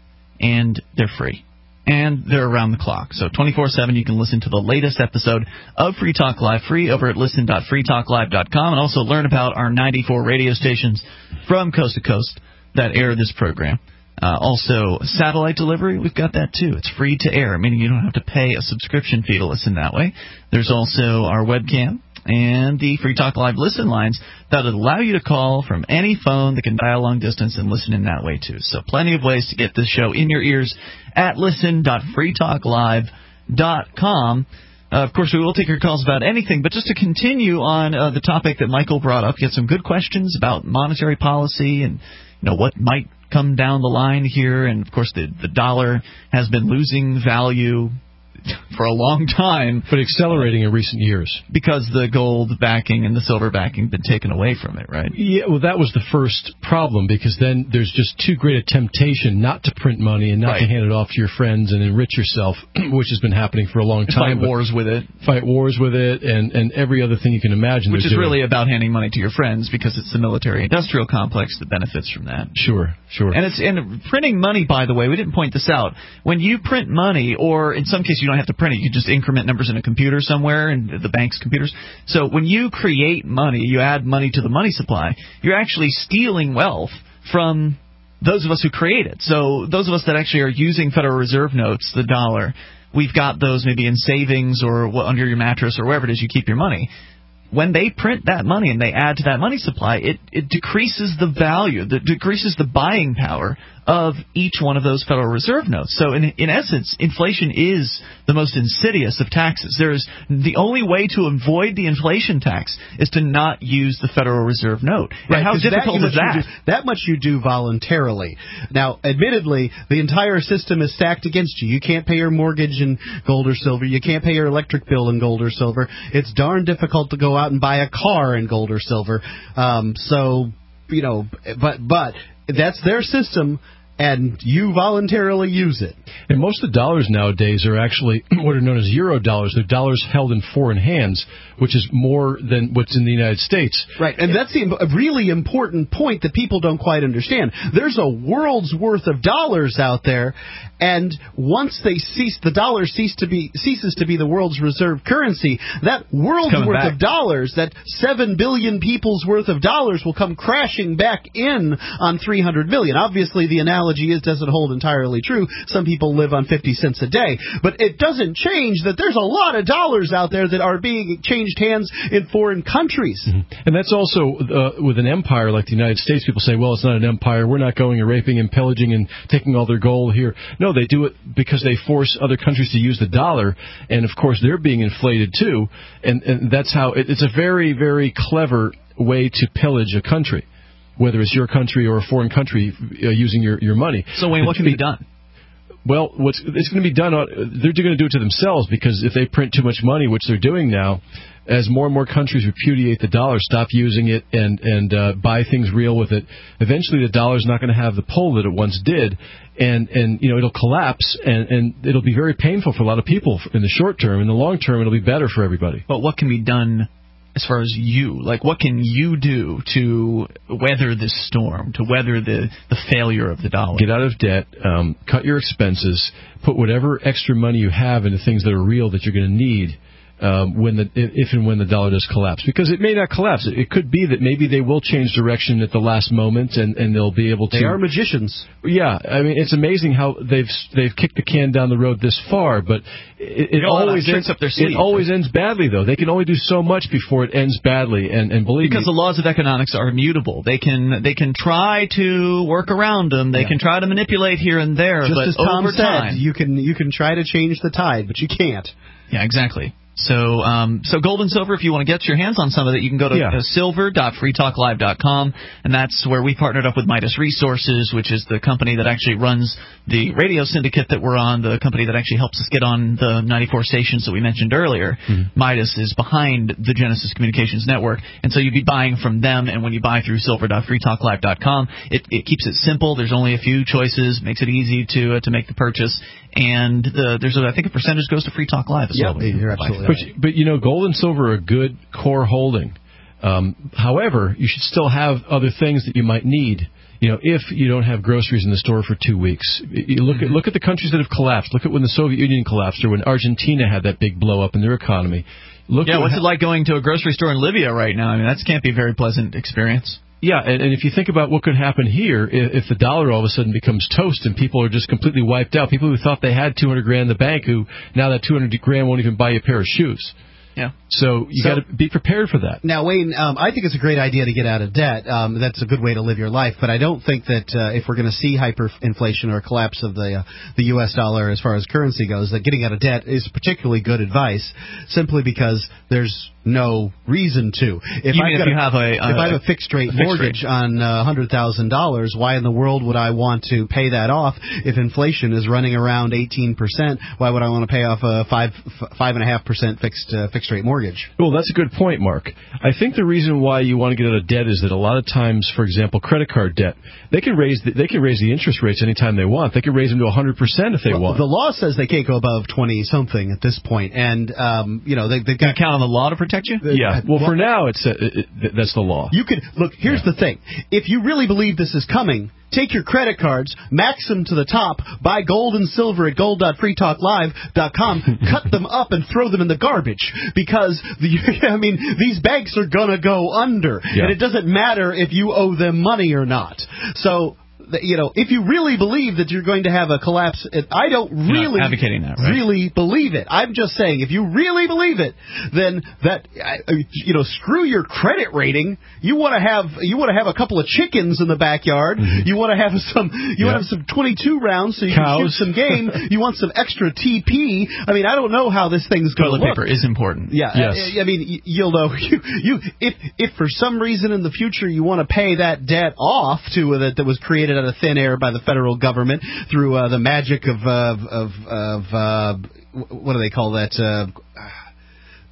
Speaker 1: and they're free. And they're around the clock, so twenty-four seven you can listen to the latest episode of Free Talk Live free over at listen dot free talk live dot com, and also learn about our ninety-four radio stations from coast to coast that air this program. Uh, also, satellite delivery, we've got that too. It's free to air, meaning you don't have to pay a subscription fee to listen that way. There's also our webcam and the Free Talk Live listen lines that would allow you to call from any phone that can dial long distance and listen in that way too. So plenty of ways to get this show in your ears at listen dot free talk live dot com. Uh, of course, we will take your calls about anything, but just to continue on uh, the topic that Michael brought up, get some good questions about monetary policy and you know what might come down the line here. And, of course, the, the dollar has been losing value for a long time.
Speaker 2: But accelerating in recent years.
Speaker 1: Because the gold backing and the silver backing have been taken away from it, right?
Speaker 2: Yeah, well, that was the first problem, because then there's just too great a temptation not to print money and not right. to hand it off to your friends and enrich yourself, which has been happening for a long time.
Speaker 1: Fight wars with it.
Speaker 2: Fight wars with it and, and every other thing you can imagine.
Speaker 1: Which is
Speaker 2: doing.
Speaker 1: really about handing money to your friends, because it's the military-industrial complex that benefits from that.
Speaker 2: Sure, sure.
Speaker 1: And it's and printing money, by the way, we didn't point this out. When you print money, or in some cases you don't have to print it, you just increment numbers in a computer somewhere, in the bank's computers. So when you create money, you add money to the money supply, you're actually stealing wealth from those of us who create it. So those of us that actually are using Federal Reserve notes, the dollar, we've got those maybe in savings or under your mattress or wherever it is you keep your money. When they print that money and they add to that money supply, it, it decreases the value, it decreases the buying power of each one of those Federal Reserve notes. So in in essence, inflation is the most insidious of taxes. There is the only way to avoid the inflation tax is to not use the Federal Reserve note.
Speaker 3: Right,
Speaker 1: and how difficult
Speaker 3: that
Speaker 1: is that?
Speaker 3: Do, that much you do voluntarily. Now, admittedly, the entire system is stacked against you. You can't pay your mortgage in gold or silver. You can't pay your electric bill in gold or silver. It's darn difficult to go out and buy a car in gold or silver. Um, so, you know, but but that's their system. and you voluntarily use it.
Speaker 2: And most of the dollars nowadays are actually what are known as euro dollars. They're dollars held in foreign hands, which is more than what's in the United States.
Speaker 3: Right, and that's the, a really important point that people don't quite understand. There's a world's worth of dollars out there, and once they cease, the dollar cease to be ceases to be the world's reserve currency. That world's worth back. of dollars, that seven billion people's worth of dollars, will come crashing back in on three hundred million. Obviously, the analogy is doesn't hold entirely true. Some people live on fifty cents a day, but it doesn't change that there's a lot of dollars out there that are being changed hands in foreign countries.
Speaker 2: Mm-hmm. And that's also uh, with an empire like the United States. People say, well, it's not an empire. We're not going and raping and pillaging and taking all their gold here. No, they do it because they force other countries to use the dollar, and of course they're being inflated too. And, and that's how it, it's a very, very clever way to pillage a country, whether it's your country or a foreign country uh, using your, your money.
Speaker 1: So, Wayne, what can be done?
Speaker 2: Well, what's it's going to be done, they're going to do it to themselves, because if they print too much money, which they're doing now, as more and more countries repudiate the dollar, stop using it, and, and uh, buy things real with it, eventually the dollar's not going to have the pull that it once did, and, and you know, it'll collapse, and, and it'll be very painful for a lot of people in the short term. In the long term, it'll be better for everybody.
Speaker 1: But what can be done as far as you? Like, what can you do to weather this storm, to weather the, the failure of the dollar?
Speaker 2: Get out of debt, um, cut your expenses, put whatever extra money you have into things that are real that you're going to need um, when the if and when the dollar does collapse. Because it may not collapse. It could be that maybe they will change direction at the last moment, and, and they'll be able to...
Speaker 3: They are magicians.
Speaker 2: Yeah, I mean, it's amazing how they've they've kicked the can down the road this far, but it, it always ends,
Speaker 1: up their sleeve,
Speaker 2: it always ends badly, though. They can only do so much before it ends badly, and, and believe
Speaker 1: because
Speaker 2: me...
Speaker 1: the laws of economics are immutable. They can they can try to work around them. They yeah. can try to manipulate here and there,
Speaker 3: Just
Speaker 1: but
Speaker 3: as Tom
Speaker 1: over
Speaker 3: said,
Speaker 1: time...
Speaker 3: you can, you can try to change the tide, but you can't.
Speaker 1: Yeah, exactly. So, um, so gold and silver, if you want to get your hands on some of it, you can go to yeah. uh, silver dot free talk live dot com, and that's where we partnered up with Midas Resources, which is the company that actually runs the radio syndicate that we're on, the company that actually helps us get on the ninety-four stations that we mentioned earlier. Mm-hmm. Midas is behind the Genesis Communications Network, and so you'd be buying from them, and when you buy through silver dot free talk live dot com, it, it keeps it simple. There's only a few choices, makes it easy to uh, to make the purchase, and uh, there's a, I think a percentage goes to Free Talk Live as
Speaker 3: yep,
Speaker 1: well.
Speaker 3: You're absolutely
Speaker 2: But, but, you know, gold and silver are a good core holding. Um, however, you should still have other things that you might need. You know, if you don't have groceries in the store for two weeks. You look at look at the countries that have collapsed. Look at when the Soviet Union collapsed, or when Argentina had that big blow up in their economy. Look
Speaker 1: yeah,
Speaker 2: at
Speaker 1: what's
Speaker 2: ha-
Speaker 1: it like going to a grocery store in Libya right now? I mean, that can't be a very pleasant experience.
Speaker 2: Yeah, and, and if you think about what could happen here, if, if the dollar all of a sudden becomes toast and people are just completely wiped out, people who thought they had two hundred grand in the bank, who now that two hundred grand won't even buy you a pair of shoes.
Speaker 1: Yeah.
Speaker 2: So you
Speaker 3: so,
Speaker 2: got to be prepared for that.
Speaker 3: Now, Wayne, um, I think it's a great idea to get out of debt. Um, that's a good way to live your life. But I don't think that uh, if we're going to see hyperinflation or a collapse of the uh, the U S dollar as far as currency goes, that getting out of debt is particularly good advice, simply because there's no reason to. If,
Speaker 1: Even
Speaker 3: I've
Speaker 1: if
Speaker 3: got
Speaker 1: you
Speaker 3: a,
Speaker 1: have a, a
Speaker 3: if I have a fixed rate
Speaker 1: fixed
Speaker 3: mortgage
Speaker 1: rate.
Speaker 3: on uh, one hundred thousand dollars, why in the world would I want to pay that off if inflation is running around eighteen percent? Why would I want to pay off a five five and a half percent fixed uh, fixed rate mortgage?
Speaker 2: Well, that's a good point, Mark. I think the reason why you want to get out of debt is that a lot of times, for example, credit card debt, they can raise the, they can raise the interest rates anytime they want. They can raise them to one hundred percent if they
Speaker 3: well,
Speaker 2: want.
Speaker 3: The law says they can't go above twenty something at this point, and um, you know they, they've got
Speaker 1: you count on the law to protect you.
Speaker 3: The,
Speaker 2: yeah. Well, for now, it's uh, it, it, that's the law.
Speaker 3: You could look. Here's yeah. the thing: if you really believe this is coming, take your credit cards, max them to the top, buy gold and silver at gold dot free talk live dot com, cut them up and throw them in the garbage, because the, I mean these banks are gonna go under, yeah. and it doesn't matter if you owe them money or not. So. You know, if you really believe that you're going to have a collapse, I don't really
Speaker 1: advocating that, right?
Speaker 3: really believe it. I'm just saying, if you really believe it, then that you know, screw your credit rating. You want to have you want to have a couple of chickens in the backyard. Mm-hmm. You want to have some you yeah. want to have some twenty-two rounds so you
Speaker 2: Cows.
Speaker 3: can shoot some game. You want some extra T P. I mean, I don't know how this thing's going to
Speaker 1: look.
Speaker 3: Toilet
Speaker 1: paper is important.
Speaker 3: Yeah,
Speaker 2: yes.
Speaker 3: I, I mean, you'll know you you if if for some reason in the future you want to pay that debt off to uh, that that was created out of thin air by the federal government through uh, the magic of uh, of of uh, what do they call that? Uh,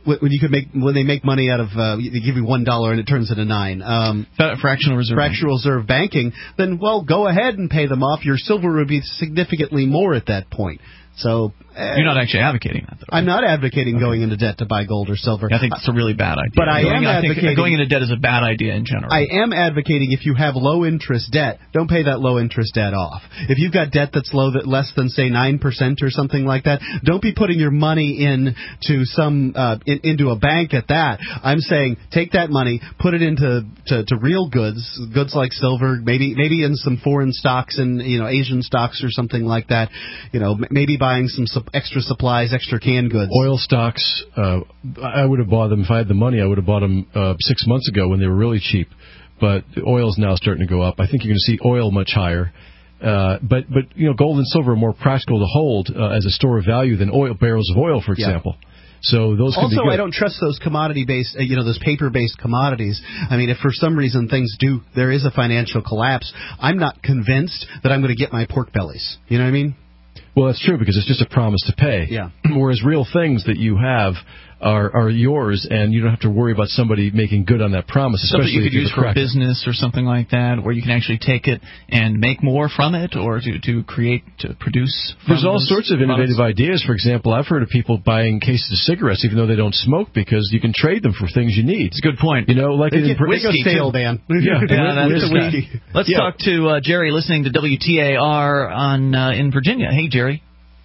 Speaker 3: when you could make when they make money out of uh, they give you one dollar and it turns into nine. Um,
Speaker 1: fractional reserve
Speaker 3: fractional reserve banking. Then well, go ahead and pay them off. Your silver would be significantly more at that point. So uh,
Speaker 1: you're not actually advocating that, though.
Speaker 3: I'm not advocating okay. going into debt to buy gold or silver.
Speaker 1: I think it's a really bad idea.
Speaker 3: But I
Speaker 1: going,
Speaker 3: am
Speaker 1: I
Speaker 3: advocating
Speaker 1: think going into debt is a bad idea in general.
Speaker 3: I am advocating if you have low interest debt, don't pay that low interest debt off. If you've got debt that's low, that less than say nine percent or something like that, don't be putting your money in to some uh, in, into a bank at that. I'm saying take that money, put it into to, to real goods, goods like silver, maybe maybe in some foreign stocks and you know Asian stocks or something like that. You know, maybe buying some extra supplies, extra canned goods.
Speaker 2: Oil stocks, uh, I would have bought them if I had the money. I would have bought them uh, six months ago when they were really cheap. But the oil's now starting to go up. I think you're going to see oil much higher. Uh, but but you know, gold and silver are more practical to hold uh, as a store of value than oil barrels of oil, for example. Yeah. So those can
Speaker 3: also,
Speaker 2: be good.
Speaker 3: I don't trust those commodity-based, uh, you know, those paper-based commodities. I mean, if for some reason things do, there is a financial collapse, I'm not convinced that I'm going to get my pork bellies. You know what I mean?
Speaker 2: Well, that's true because it's just a promise to pay.
Speaker 3: Yeah.
Speaker 2: Whereas real things that you have are are yours, and you don't have to worry about somebody making good on that promise.
Speaker 1: Something
Speaker 2: Especially
Speaker 1: you could use for
Speaker 2: cracker.
Speaker 1: business or something like that, where you can actually take it and make more from it, or to to create to produce. From
Speaker 2: There's all sorts of innovative
Speaker 1: products.
Speaker 2: ideas. For example, I've heard of people buying cases of cigarettes even though they don't smoke because you can trade them for things you need.
Speaker 1: It's a good point.
Speaker 2: You know, like
Speaker 3: they
Speaker 2: in
Speaker 3: get whiskey stale, Dan.
Speaker 2: Yeah,
Speaker 1: yeah
Speaker 2: that's
Speaker 1: whiskey. Let's
Speaker 2: yeah.
Speaker 1: talk to uh, Jerry, listening to W T A R on uh, in Virginia. Hey, Jerry.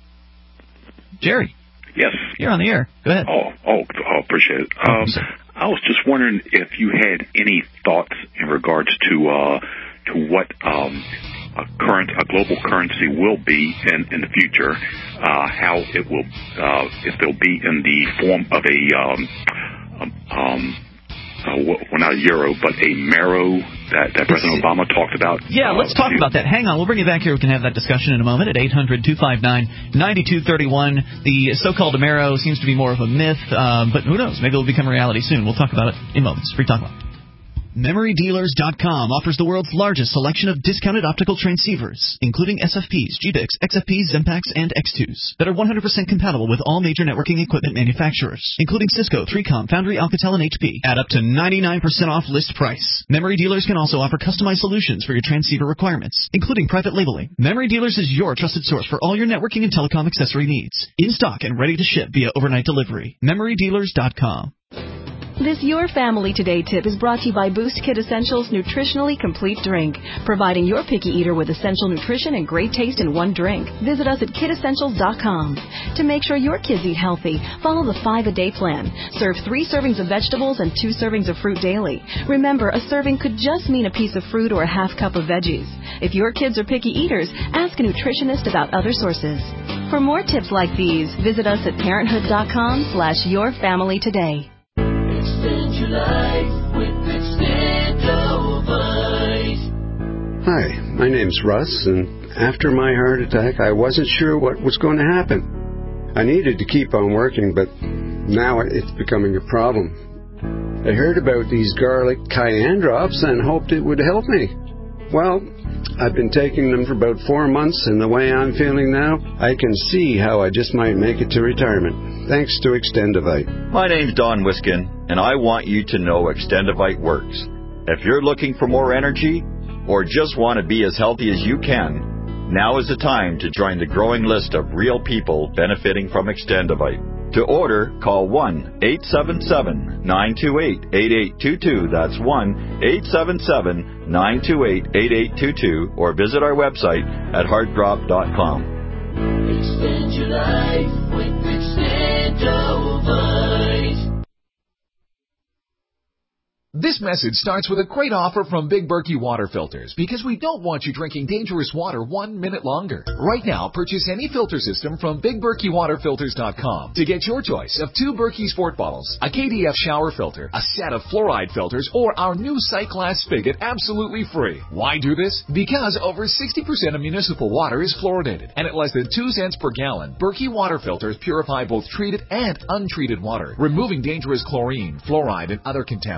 Speaker 1: Jerry.
Speaker 16: Yes.
Speaker 1: You're on the air. Go ahead.
Speaker 16: Oh, oh, oh appreciate it. Um, I was just wondering if you had any thoughts in regards to uh, to what um, a current a global currency will be in, in the future, uh, how it will, uh, if they'll be in the form of a um, um, uh, well, not a euro, but a marrow that, that President Obama talked about.
Speaker 1: Yeah, let's talk about that. Hang on. We'll bring you back here. We can have that discussion in a moment at eight hundred two five nine nine two three one. The so-called Amero seems to be more of a myth, um, but who knows? Maybe it'll become a reality soon. We'll talk about it in moments. Free Talk Live. Memory Dealers dot com offers the world's largest selection of discounted optical transceivers, including S F Ps, G B I Cs, X F Ps, Zempax, and X twos, that are one hundred percent compatible with all major networking equipment manufacturers, including Cisco, three com, Foundry, Alcatel, and H P, at up to ninety-nine percent off list price. Memory Dealers can also offer customized solutions for your transceiver requirements, including private labeling. Memory Dealers is your trusted source for all your networking and telecom accessory needs, in stock and ready to ship via overnight delivery. Memory Dealers dot com.
Speaker 17: This Your Family Today tip is brought to you by Boost Kid Essentials Nutritionally Complete Drink, providing your picky eater with essential nutrition and great taste in one drink. Visit us at kid essentials dot com. To make sure your kids eat healthy, follow the five-a-day plan. Serve three servings of vegetables and two servings of fruit daily. Remember, a serving could just mean a piece of fruit or a half cup of veggies. If your kids are picky eaters, ask a nutritionist about other sources. For more tips like these, visit us at parenthood dot com slash your family today.
Speaker 18: Extend your life with Extendovite.
Speaker 19: Hi, my name's Russ, and after my heart attack, I wasn't sure what was going to happen. I needed to keep on working, but now it's becoming a problem. I heard about these garlic cayenne drops and hoped it would help me. Well, I've been taking them for about four months, and the way I'm feeling now, I can see how I just might make it to retirement. Thanks to Extendovite.
Speaker 20: My name's Don Wiskin, and I want you to know Extendovite works. If you're looking for more energy, or just want to be as healthy as you can, now is the time to join the growing list of real people benefiting from Extendovite. To order, call one eight seven seven nine two eight eight eight two two. That's one eight seven seven nine two eight eight eight two two, or visit our website at heart drop dot com.
Speaker 18: Extend your life with Extendovite.
Speaker 21: This message starts with a great offer from Big Berkey Water Filters, because we don't want you drinking dangerous water one minute longer. Right now, purchase any filter system from big berkey water filters dot com to get your choice of two Berkey Sport bottles, a K D F shower filter, a set of fluoride filters, or our new sight glass spigot absolutely free. Why do this? Because over sixty percent of municipal water is fluoridated, and at less than two cents per gallon, Berkey Water Filters purify both treated and untreated water, removing dangerous chlorine, fluoride, and other contaminants.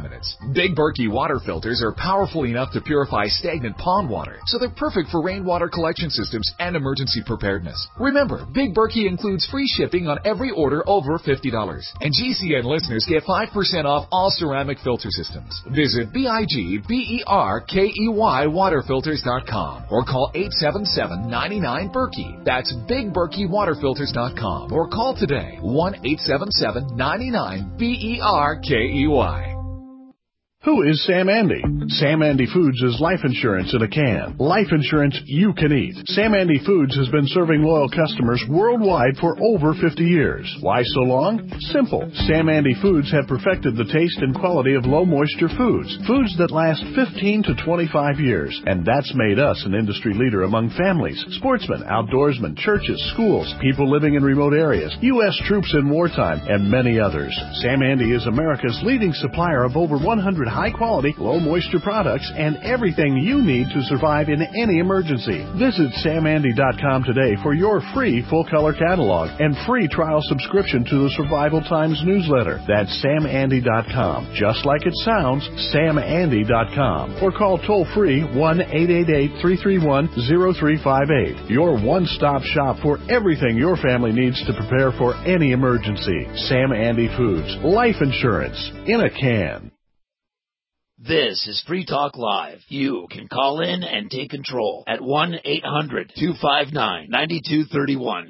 Speaker 21: Big Berkey water filters are powerful enough to purify stagnant pond water, so they're perfect for rainwater collection systems and emergency preparedness. Remember, Big Berkey includes free shipping on every order over fifty dollars. And G C N listeners get five percent off all ceramic filter systems. Visit B I G B E R K E Y waterfilters dot com or call eight seven seven, nine nine, Berkey. That's big berkey water filters dot com or call today one eight seven seven, nine nine, B E R K E Y.
Speaker 4: Who is Sam Andy? Sam Andy Foods is life insurance in a can. Life insurance you can eat. Sam Andy Foods has been serving loyal customers worldwide for over fifty years. Why so long? Simple. Sam Andy Foods have perfected the taste and quality of low moisture foods. Foods that last fifteen to twenty-five years. And that's made us an industry leader among families, sportsmen, outdoorsmen, churches, schools, people living in remote areas, U S troops in wartime, and many others. Sam Andy is America's leading supplier of over one hundred high-quality, low-moisture products and everything you need to survive in any emergency. Visit sam andy dot com today for your free full-color catalog and free trial subscription to the Survival Times newsletter. That's sam andy dot com. Just like it sounds, sam andy dot com. Or call toll-free one eight eight eight, three three one, zero three five eight. Your one-stop shop for everything your family needs to prepare for any emergency. Sam Andy Foods. Life insurance in a can.
Speaker 9: This is Free Talk Live. You can call in and take control at one eight hundred, two five nine, nine two three one.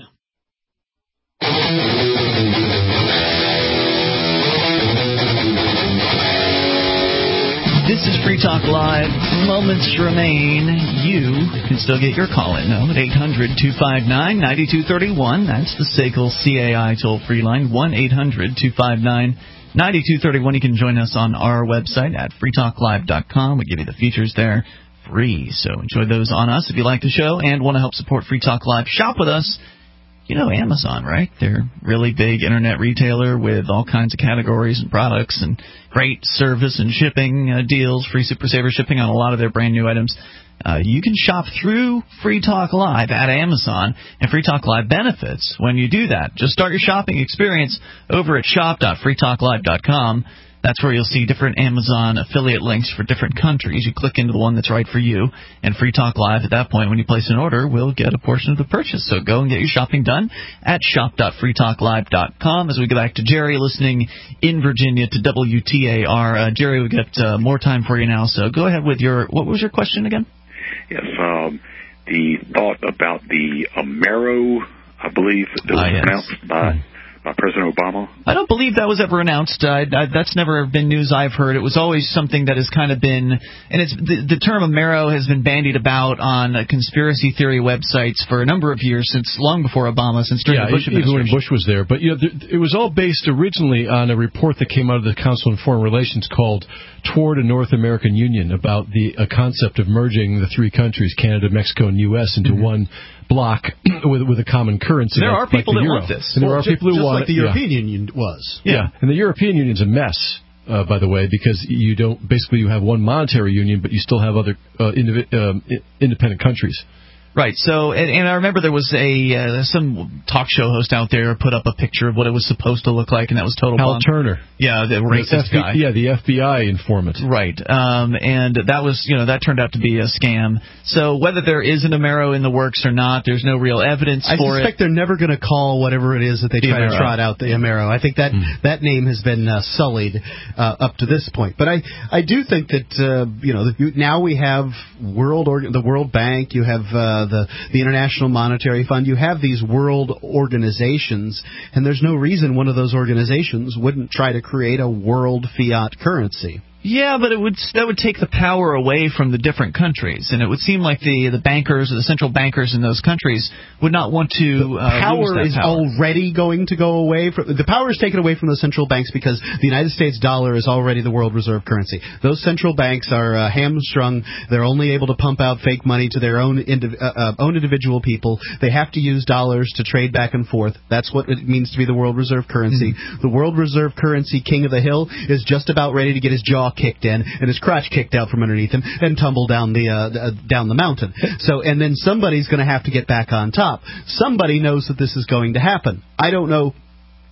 Speaker 1: This is Free Talk Live. Moments remain. You can still get your call in, though, at eight hundred, two five nine, nine two three one. That's the S A C L C A I toll-free line, one eight hundred, two five nine, nine two three one. You can join us on our website at free talk live dot com. We give you the features there free, so enjoy those on us if you like the show and want to help support Free Talk Live. Shop with us. You know Amazon, right? They're a really big internet retailer with all kinds of categories and products and great service and shipping uh, deals, free Super Saver shipping on a lot of their brand new items. Uh, you can shop through Free Talk Live at Amazon, and Free Talk Live benefits when you do that. Just start your shopping experience over at shop dot free talk live dot com. That's where you'll see different Amazon affiliate links for different countries. You click into the one that's right for you, and Free Talk Live at that point, when you place an order, will get a portion of the purchase. So go and get your shopping done at shop dot free talk live dot com. As we go back to Jerry listening in Virginia to W T A R. Uh, Jerry, we've got uh, more time for you now, so go ahead with your, what was your question again?
Speaker 16: Yes, um, the thought about the Amero, I believe, that was
Speaker 1: ah, yes.
Speaker 16: announced by... Uh, President Obama?
Speaker 1: I don't believe that was ever announced. Uh, I, that's never been news I've heard. It was always something that has kind of been, and it's the, the term Amero has been bandied about on uh, conspiracy theory websites for a number of years, since long before Obama, since during
Speaker 2: yeah,
Speaker 1: the Bush
Speaker 2: even
Speaker 1: administration.
Speaker 2: when Bush was there. But you know, th- it was all based originally on a report that came out of the Council on Foreign Relations called "Toward a North American Union," about the a concept of merging the three countries, Canada, Mexico, and U S, into mm-hmm. one block with with a common currency.
Speaker 1: There
Speaker 2: like,
Speaker 1: are people
Speaker 2: like the
Speaker 1: that
Speaker 2: Euro.
Speaker 1: want this.
Speaker 2: And there
Speaker 3: well,
Speaker 2: are
Speaker 3: just,
Speaker 2: people who
Speaker 3: just
Speaker 2: want
Speaker 3: like the
Speaker 2: it.
Speaker 3: European
Speaker 2: yeah.
Speaker 3: Union was.
Speaker 2: Yeah. yeah, and the European Union's a mess, uh, by the way, because you don't basically you have one monetary union, but you still have other uh, indiv- um, independent countries.
Speaker 1: Right. So, and, and I remember there was a uh, some talk show host out there put up a picture of what it was supposed to look like, and that was total.
Speaker 2: Hal
Speaker 1: bunk.
Speaker 2: Turner.
Speaker 1: Yeah, the racist
Speaker 2: the F B,
Speaker 1: guy.
Speaker 2: Yeah, the F B I informant.
Speaker 1: Right. Um, and that was, you know, that turned out to be a scam. So whether there is an Amero in the works or not, there's no real evidence
Speaker 3: I
Speaker 1: for it.
Speaker 3: I suspect they're never going to call whatever it is that they
Speaker 1: the
Speaker 3: try
Speaker 1: Amero.
Speaker 3: to trot out the Amero. I think that mm. that name has been uh, sullied uh, up to this point. But I, I do think that uh, you know now we have world organ- the World Bank, you have uh, the the International Monetary Fund, you have these world organizations, and there's no reason one of those organizations wouldn't try to create a world fiat currency.
Speaker 1: Yeah, but it would that would take the power away from the different countries, and it would seem like the the bankers or the central bankers in those countries would not want to.
Speaker 3: The
Speaker 1: uh,
Speaker 3: power
Speaker 1: lose that
Speaker 3: is
Speaker 1: power.
Speaker 3: already going to go away. From, the power is taken away from the central banks because the United States dollar is already the world reserve currency. Those central banks are uh, hamstrung. They're only able to pump out fake money to their own indiv- uh, uh, own individual people. They have to use dollars to trade back and forth. That's what it means to be the world reserve currency. Mm-hmm. The world reserve currency king of the hill is just about ready to get his jaw kicked in and his crotch kicked out from underneath him and tumble down the uh, uh, down the mountain. So, and then somebody's going to have to get back on top. Somebody knows that this is going to happen. I don't know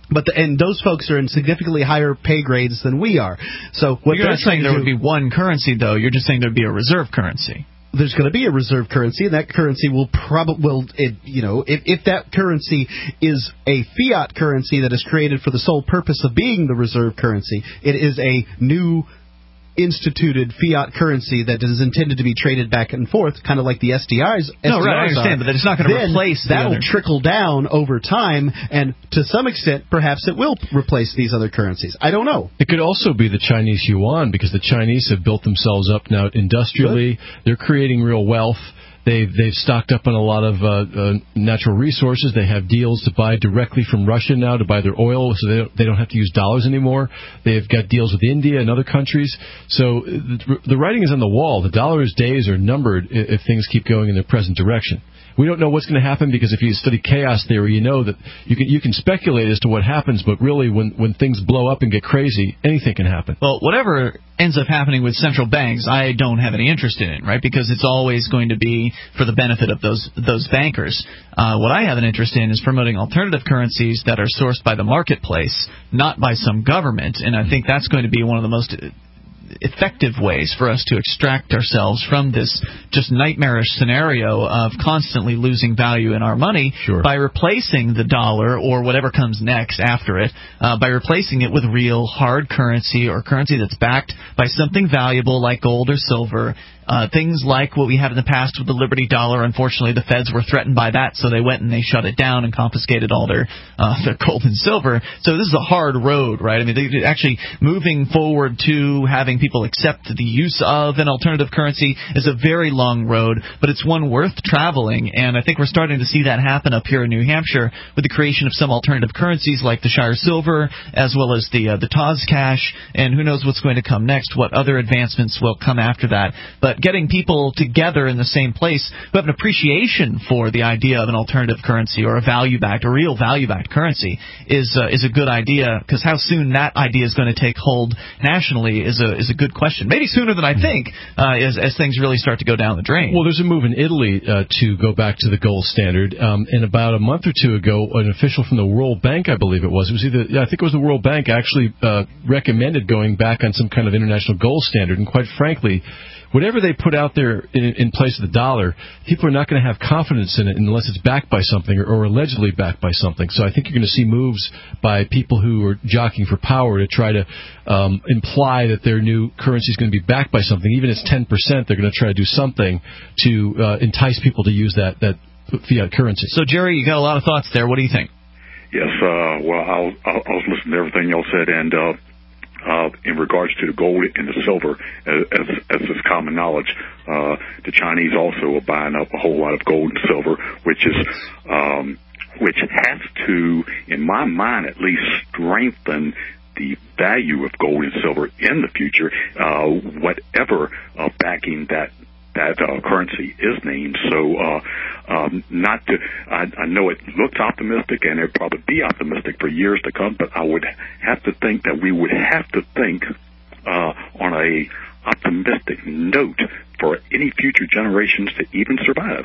Speaker 3: But the, and those folks are in significantly higher pay grades than we are. So what
Speaker 1: You're
Speaker 3: they're
Speaker 1: not saying there
Speaker 3: do,
Speaker 1: would be one currency, though. You're just saying there would be a reserve currency.
Speaker 3: There's going to be a reserve currency, and that currency will probably, will, it, you know, if, if that currency is a fiat currency that is created for the sole purpose of being the reserve currency, it is a new instituted fiat currency that is intended to be traded back and forth, kind of like the S D Is.
Speaker 1: No, right, I understand,
Speaker 3: are.
Speaker 1: but it's not going to replace the
Speaker 3: that
Speaker 1: other.
Speaker 3: will trickle down over time, and to some extent, perhaps it will replace these other currencies. I don't know.
Speaker 2: It could also be the Chinese yuan, because the Chinese have built themselves up now industrially. Good. They're creating real wealth. They've they've stocked up on a lot of uh, uh, natural resources. They have deals to buy directly from Russia now to buy their oil, so they don't, they don't have to use dollars anymore. They've got deals with India and other countries. So the, the writing is on the wall. The dollar's days are numbered if things keep going in their present direction. We don't know what's going to happen, because if you study chaos theory, you know that you can you can speculate as to what happens, but really when, when things blow up and get crazy, anything can happen.
Speaker 1: Well, whatever ends up happening with central banks, I don't have any interest in it, right? Because it's always going to be for the benefit of those those bankers. Uh, what I have an interest in is promoting alternative currencies that are sourced by the marketplace, not by some government, and I think that's going to be one of the most effective ways for us to extract ourselves from this just nightmarish scenario of constantly losing value in our money
Speaker 2: sure.
Speaker 1: by replacing the dollar or whatever comes next after it, uh, by replacing it with real hard currency or currency that's backed by something valuable like gold or silver. Uh, things like what we had in the past with the Liberty Dollar. Unfortunately, the feds were threatened by that, so they went and they shut it down and confiscated all their uh, their gold and silver. So this is a hard road, right? I mean, they, actually moving forward to having people accept the use of an alternative currency is a very long road, but it's one worth traveling. And I think we're starting to see that happen up here in New Hampshire with the creation of some alternative currencies like the Shire Silver, as well as the uh, the Taz Cash, and who knows what's going to come next, what other advancements will come after that. But getting people together in the same place who have an appreciation for the idea of an alternative currency or a value-backed, a real value-backed currency is uh, is a good idea, because how soon that idea is going to take hold nationally is a is a good question. Maybe sooner than I think, uh, as, as things really start to go down the drain.
Speaker 2: Well, there's a move in Italy uh, to go back to the gold standard. Um, and about a month or two ago, an official from the World Bank, I believe it was, it was either, yeah, I think it was the World Bank, actually uh, recommended going back on some kind of international gold standard. And quite frankly, whatever they put out there in, in place of the dollar, people are not going to have confidence in it unless it's backed by something or, or allegedly backed by something. So I think you're going to see moves by people who are jockeying for power to try to um, imply that their new currency is going to be backed by something. Even if it's ten percent, they're going to try to do something to uh, entice people to use that, that fiat currency.
Speaker 1: So, Jerry, you got a lot of thoughts there. What do you think?
Speaker 16: Yes, uh, well, I'll, I'll, I was listening to everything y'all said, and uh, Uh, in regards to the gold and the silver, as, as, as is common knowledge, uh, the Chinese also are buying up a whole lot of gold and silver, which is, um, which has to, in my mind at least, strengthen the value of gold and silver in the future, uh, whatever uh, backing that that uh, currency is named. So, uh, um, not to, I, I know it looks optimistic, and it'll probably be optimistic for years to come, but I would have to think that we would have to think uh, on a optimistic note for any future generations to even survive.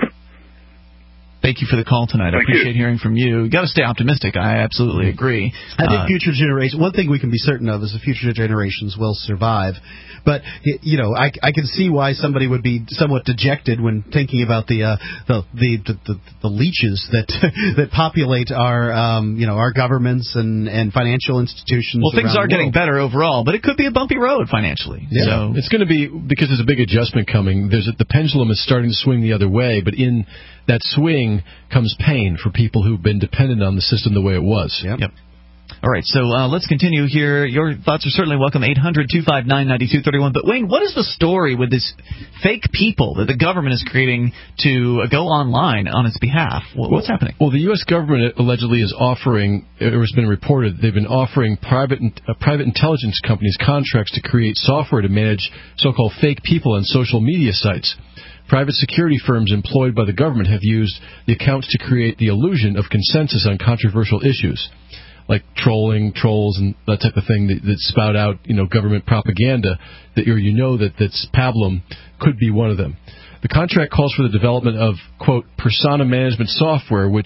Speaker 1: Thank you for the call tonight. I
Speaker 16: Thank
Speaker 1: appreciate
Speaker 16: you.
Speaker 1: hearing from you. You got to stay optimistic. I absolutely agree.
Speaker 3: I think
Speaker 1: Uh,
Speaker 3: future generations, one thing we can be certain of is the future generations will survive. But, you know, I, I can see why somebody would be somewhat dejected when thinking about the uh, the, the, the, the the leeches that that populate our, um, you know, our governments and, and financial institutions.
Speaker 1: Well, things
Speaker 3: around
Speaker 1: are
Speaker 3: the
Speaker 1: getting
Speaker 3: world.
Speaker 1: better overall, but it could be a bumpy road financially.
Speaker 2: Yeah.
Speaker 1: So
Speaker 2: It's going to be, because there's a big adjustment coming, there's a, the pendulum is starting to swing the other way, but in that swing comes pain for people who've been dependent on the system the way it was.
Speaker 3: Yep.
Speaker 1: Yep. All right, so uh, let's continue here. Your thoughts are certainly welcome, eight hundred two five nine nine two three one. But, Wayne, what is the story with this fake people that the government is creating to uh, go online on its behalf? What, what's happening?
Speaker 2: Well, the U S government allegedly is offering, or has been reported, they've been offering private uh, private intelligence companies contracts to create software to manage so-called fake people on social media sites. Private security firms employed by the government have used the accounts to create the illusion of consensus on controversial issues, like trolling, trolls, and that type of thing that, that spout out, you know, government propaganda, that or you know that that's pablum could be one of them. The contract calls for the development of, quote, persona management software, which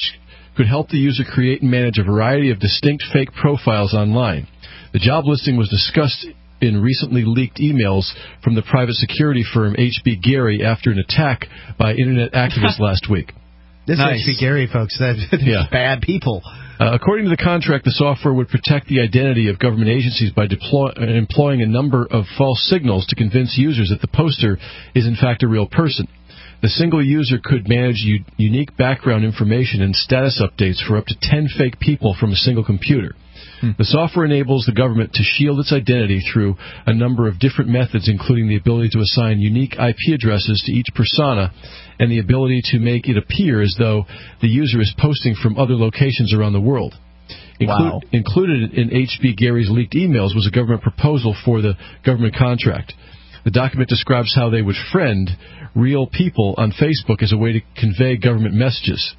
Speaker 2: could help the user create and manage a variety of distinct fake profiles online. The job listing was discussed in recently leaked emails from the private security firm H B Gary after an attack by Internet activists last week.
Speaker 3: This
Speaker 2: Nice.
Speaker 3: H B Gary, folks, that
Speaker 2: Yeah.
Speaker 3: bad people.
Speaker 2: Uh, according to the contract, the software would protect the identity of government agencies by deploy- uh, employing a number of false signals to convince users that the poster is in fact a real person. The single user could manage u- unique background information and status updates for up to ten fake people from a single computer. Hmm. The software enables the government to shield its identity through a number of different methods, including the ability to assign unique I P addresses to each persona and the ability to make it appear as though the user is posting from other locations around the world. Inclu-
Speaker 1: Wow.
Speaker 2: Included in H B Gary's leaked emails was a government proposal for the government contract. The document describes how they would friend real people on Facebook as a way to convey government messages.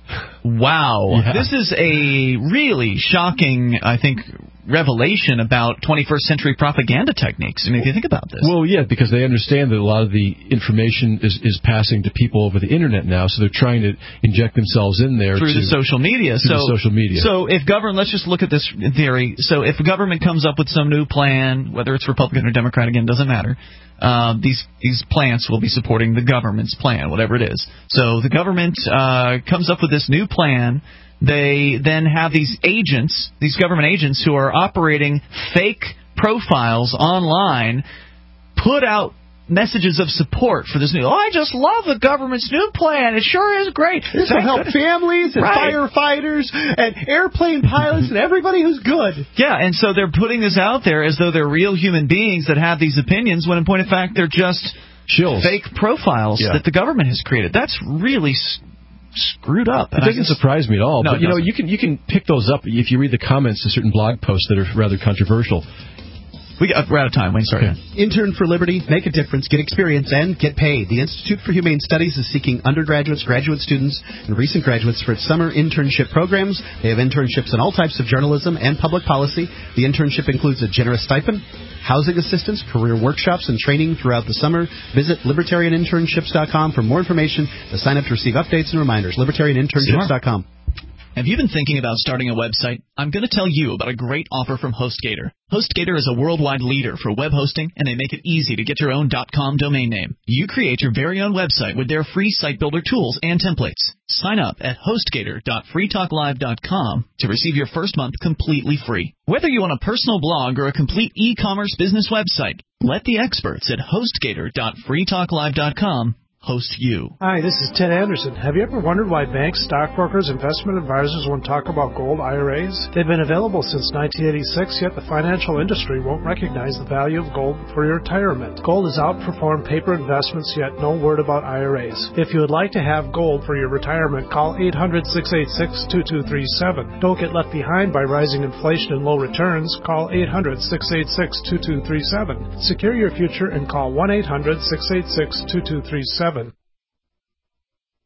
Speaker 1: Wow.
Speaker 2: Yeah.
Speaker 1: This is a really shocking, I think, revelation about twenty-first century propaganda techniques. I mean, if you think about this.
Speaker 2: Well, yeah, because they understand that a lot of the information is, is passing to people over the Internet now, so they're trying to inject themselves in there.
Speaker 1: Through
Speaker 2: to,
Speaker 1: the social media.
Speaker 2: Through
Speaker 1: so,
Speaker 2: the social media.
Speaker 1: So if government, let's just look at this in theory. So if the government comes up with some new plan, whether it's Republican or Democrat, again, doesn't matter. Um, these these plants will be supporting the government's plan, whatever it is. So the government uh, comes up with this new plan. They then have these agents, these government agents who are operating fake profiles online, put out messages of support for this new. Oh, I just love the government's new plan. It sure is great.
Speaker 3: This will help families and
Speaker 1: Right.
Speaker 3: firefighters and airplane pilots and everybody who's good.
Speaker 1: Yeah, and so they're putting this out there as though they're real human beings that have these opinions, when in point of fact they're just
Speaker 2: Shills.
Speaker 1: fake profiles
Speaker 2: Yeah.
Speaker 1: that the government has created. That's really s- screwed up.
Speaker 2: It
Speaker 1: And I
Speaker 2: doesn't
Speaker 1: guess-
Speaker 2: surprise me at all.
Speaker 1: No,
Speaker 2: but
Speaker 1: it
Speaker 2: you know,
Speaker 1: doesn't.
Speaker 2: you can you can pick those up if you read the comments to certain blog posts that are rather controversial.
Speaker 1: We got, we're out of time, Wayne. Sorry.
Speaker 3: Intern for Liberty, make a difference, get experience, and get paid. The Institute for Humane Studies is seeking undergraduates, graduate students, and recent graduates for its summer internship programs. They have internships in all types of journalism and public policy. The internship includes a generous stipend, housing assistance, career workshops, and training throughout the summer. Visit libertarian internships dot com for more information to sign up to receive updates and reminders. libertarian internships dot com.
Speaker 1: Have you been thinking about starting a website? I'm going to tell you about a great offer from HostGator. HostGator is a worldwide leader for web hosting, and they make it easy to get your own .com domain name. You create your very own website with their free site builder tools and templates. Sign up at hostgator dot free talk live dot com to receive your first month completely free. Whether you want a personal blog or a complete e-commerce business website, let the experts at hostgator dot free talk live dot com host you.
Speaker 5: Hi, this is Ted Anderson. Have you ever wondered why banks, stockbrokers, investment advisors won't talk about gold I R As? They've been available since nineteen eighty-six, yet the financial industry won't recognize the value of gold for your retirement. Gold has outperformed paper investments, yet no word about I R As. If you would like to have gold for your retirement, call eight hundred, six eight six, two two three seven. Don't get left behind by rising inflation and low returns. Call eight hundred, six eight six, two two three seven. Secure your future and call one eight hundred, six eight six, two two three seven.